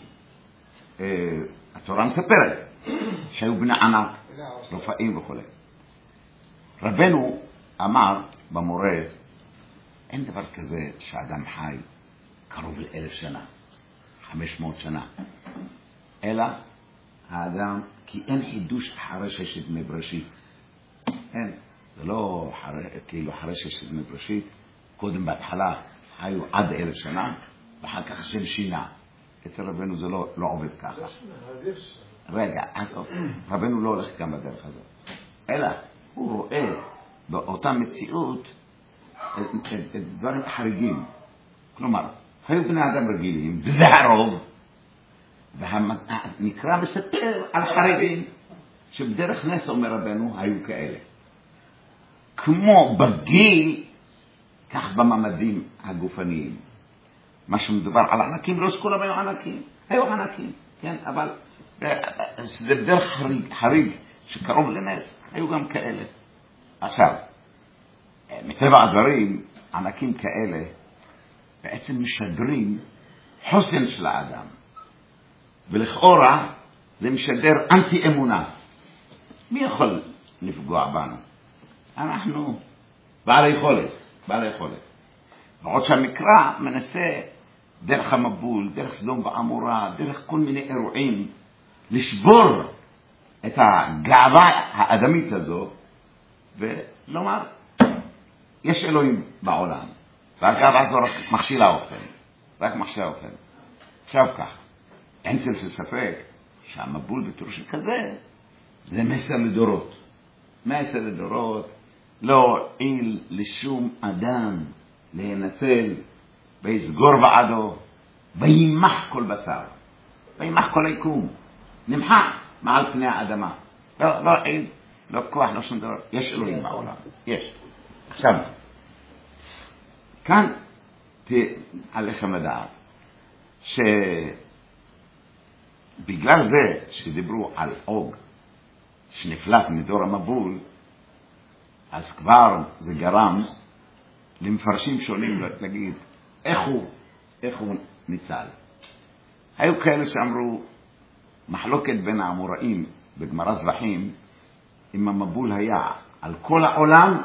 התורה מספרת שהיו בני ענק, רופאים וכו'. רבנו אמר במורה, אין דבר כזה שאדם חי קרוב ל1,000 שנה, 500 שנה, אלא האדם, כי אין חידוש אחרי 6 ימי בראשית. אין, זה לא כאילו אחרי 6 ימי בראשית, קודם בהתחלה היו עד 1,000 שנה, ואחר כך השם שינה. אצל רבנו זה לא עובד ככה. רגע, אז רבנו לא הולך גם בדרך הזאת. אלא הוא רואה באותה מציאות דברים חריגים. כלומר, היו בני אדם רגילים, וזה הרוב, והנקרא מספר על חריגים, שבדרך נס אומר רבנו היו כאלה. כמו בגיל, כך בממדים הגופניים. מה שמדובר על ענקים, לא שכולם היו ענקים. היו ענקים, כן? אבל זה בדרך חריג שקרוב לנס, היו גם כאלה. עכשיו, מטבע הדברים, ענקים כאלה בעצם משדרים חוסן של האדם. ולכאורה זה משדר אנטי אמונה. מי יכול לפגוע בנו? אנחנו בעלי יכולת. ועוד שהמקרא מנסה דרך המבול, דרך סדום ועמורה, דרך כל מיני אירועים, לשבור את הגאווה האדמית הזו, ולומר, יש אלוהים בעולם, והגאווה הזו רק מכשילה אתכם. עכשיו כך, אין צל של ספק שהמבול בתור שכזה, זה מסר לדורות, לא עיל לשום אדם להינצל, ויסגור בעדו, וימח כל בשר, וימח כל היקום, נמחק מעל פני האדמה. לא עיל, לא כוח, לא שום דבר, יש אלוהים בעולם, יש. עכשיו, כאן עליכם לדעת, שבגלל זה שדיברו על אוג, שנפלט מדור המבול, אז כבר זה גרם למפרשים שונים להגיד, איך הוא ניצל. היו כאלה שאמרו, מחלוקת בין האמוראים בגמרא זבחים, אם המבול היה על כל העולם,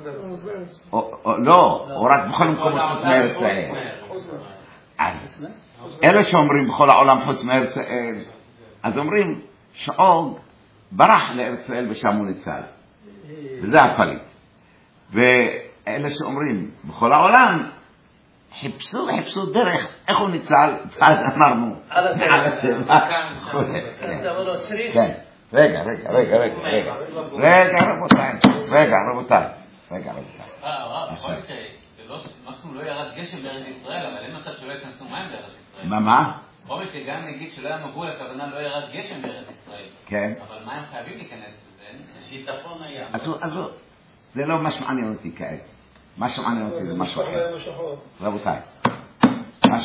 או רק בכל מקומות חוץ מארץ ישראל. אז אלה שאומרים בכל העולם חוץ מארץ ישראל, אז אומרים שאוג ברח לארץ ישראל ושם הוא ניצל. וזה הפליט. ואלה שאומרים בכל העולם, חיפשו דרך, איך הוא ניצל, ואז אמרנו, על הטבע. כן. רגע, רבותיי. מקסימום לא ירד גשם בארץ ישראל, אבל אין מצב שלא יכנסו מים בארץ ישראל. מה? בואו גם נגיד שלא היה מבול, הכוונה לא ירד גשם בארץ ישראל. כן. אבל מים חייבים להיכנס לזה. שיטפון היה. אז זה לא מה שמעניין אותי כעת. מה שמעניין אותי זה משהו אחר. רבותיי, מה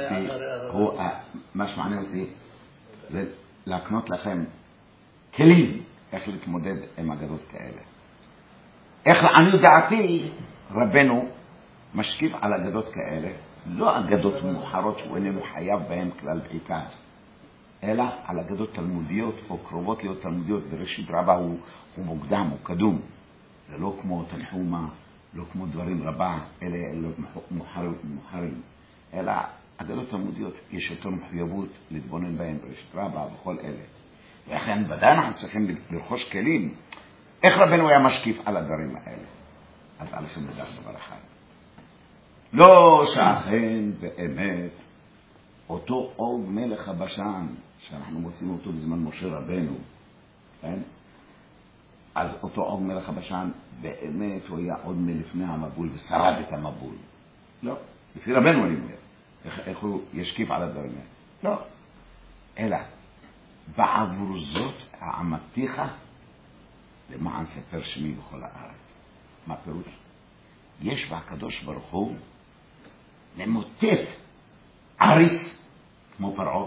שמעניין אותי זה להקנות לכם כלים איך להתמודד עם אגדות כאלה. איך לעניות דעתי רבנו משקיף על אגדות כאלה, לא אגדות מאוחרות שהוא איננו חייב בהן כלל בעיקר, אלא על אגדות תלמודיות או קרובות להיות תלמודיות. בראשית רבה הוא מוקדם, הוא קדום. זה לא כמו תנחומה, לא כמו דברים רבה, אלה מוחרים. אלא אגדות תלמודיות יש יותר מחויבות להתבונן בהם בראשית רבה וכל אלה. ולכן ודאי אנחנו צריכים לרכוש כלים. איך רבנו היה משקיף על הדברים האלה? אז א' נדע דבר אחד. לא שאכן באמת אותו אוג מלך הבשן, שאנחנו מוצאים אותו בזמן משה רבנו, כן? אז אותו אוג מלך הבשן, באמת הוא היה עוד מלפני המבול ושרד את המבול. לא, לפי רבנו אני אומר. איך הוא ישקיף על הדברים האלה? לא. אלא, בעבור זאת העמתיך למען ספר שמי בכל הארץ. מה פירוש? יש בהקדוש ברוך הוא למוטט עריץ כמו פרעה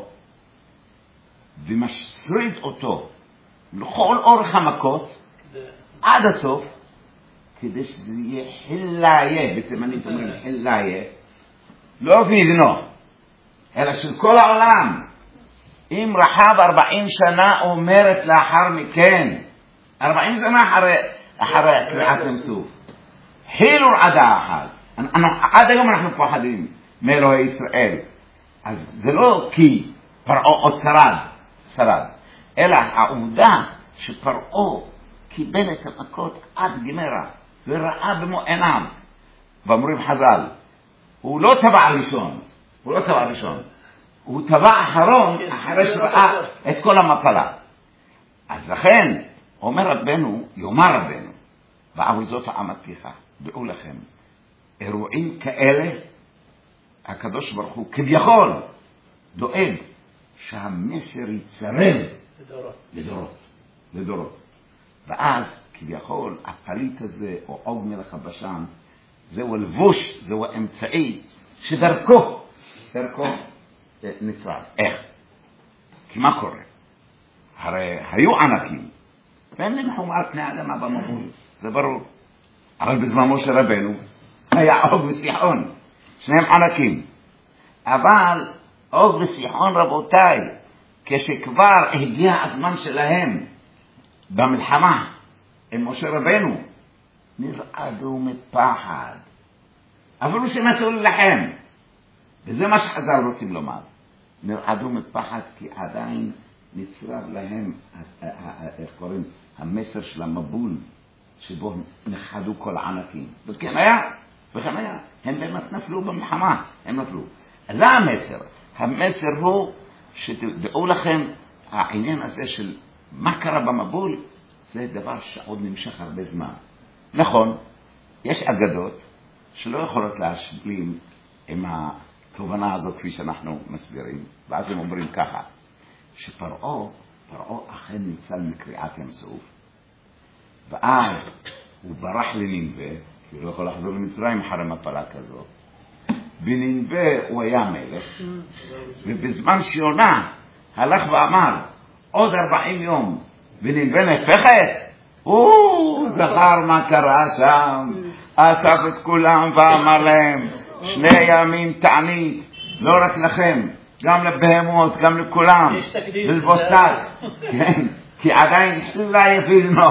ומשריד אותו לכל אורך המכות עד הסוף כדי שזה יהיה חילאיה, בתימנית אומרים חילאיה, לא פיזנו אלא של כל העולם. אם רחב 40 שנה אומרת לאחר מכן 40 שנה אחרי קריאת ים סוף חילו רעדה אחת. עד היום אנחנו פוחדים מאלוהי ישראל. אז זה לא כי פרעה עוד שרד, אלא העובדה שפרעה קיבל את המכות עד גמרה וראה במו עיניו. ואומרים חז"ל, הוא לא טבע ראשון, הוא טבע אחרון אחרי שראה את כל המפלה. אז לכן אומר רבנו, יאמר רבנו, בעבור זאת העמתיך, דעו לכם, אירועים כאלה הקדוש ברוך הוא כביכול דואג שהמסר יצרב לדורות. ואז כביכול הפליט הזה או אוג מלך הבשן זהו הלבוש, זהו האמצעי שדרכו נצרב. איך? כי מה קורה? הרי היו ענקים והם נמחו מעל פני האדמה במבול, זה ברור. אבל בזמן משה רבנו היה אוג וסיחון, שניהם ענקים. אבל אוג וסיחון רבותיי, כשכבר הגיע הזמן שלהם במלחמה עם משה רבנו, נרעדו מפחד. אפילו שנסו להילחם. וזה מה שחז"ל רוצים לומר. נרעדו מפחד כי עדיין נצרב להם המסר של המבול שבו נחדו כל הענקים. וכן היה. הם באמת נפלו במלחמה. הם נפלו. אז זה המסר. המסר הוא שתדעו לכם העניין הזה של מה קרה במבול, זה דבר שעוד נמשך הרבה זמן. נכון, יש אגדות שלא יכולות להשלים עם התובנה הזאת כפי שאנחנו מסבירים, ואז הם אומרים ככה, שפרעה אכן ניצל מקריאת ים סוף, ואז הוא ברח לנינווה, כי הוא לא יכול לחזור למצרים אחרי מפלה כזאת. בנינווה הוא היה מלך, ובזמן שיונה הלך ואמר, עוד 40 יום, ונינווה נהפכת, הוא זכר מה קרה שם, אסף את כולם ואמר להם, 2 ימים תענית, לא רק לכם, גם לבהמות, גם לכולם, ולבוסת, כן, כי עדיין לא יפיזנו.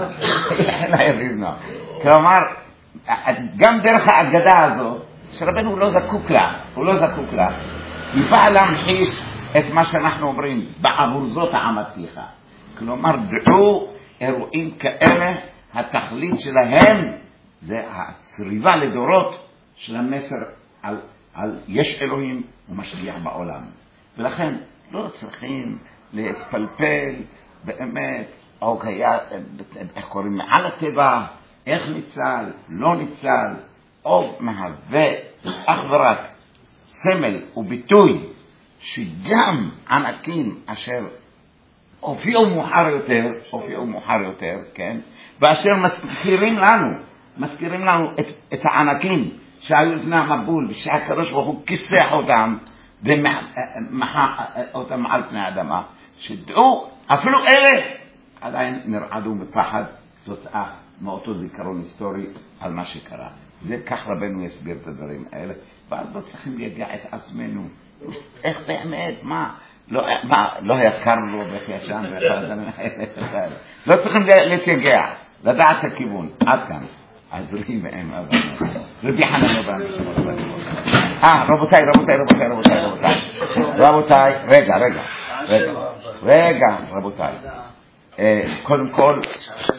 כלומר, גם דרך האגדה הזאת, שרבנו הוא לא זקוק לה, היא באה להמחיש את מה שאנחנו אומרים, בעבור זאת העמתיך. כלומר, דעו אירועים כאלה, התכלית שלהם זה הצריבה לדורות של המסר על יש אלוהים ומשגיח בעולם. ולכן לא צריכים להתפלפל באמת, אוקיי, איך קוראים מעל הטבע, איך ניצל, לא ניצל, או מהווה אך ורק סמל וביטוי שגם ענקים אשר הופיעו מאוחר יותר, כן? ואשר מזכירים לנו את הענקים שהיו לפני המבול, ושהקדוש ברוך הוא כיסח אותם ומחה אותם על פני האדמה, שדעו, אפילו אלה עדיין נרעדו בפחד תוצאה מאותו זיכרון היסטורי על מה שקרה. זה כך רבנו יסביר את הדברים האלה, ואז לא צריכים להגיע את עצמנו איך באמת, לא היה קר לו ואיך ישן לא צריכים להתייגע, לדעת את הכיוון, עד כאן. עזרי והם רבי חנן אברהם רבותיי, רגע, רבותיי, קודם כל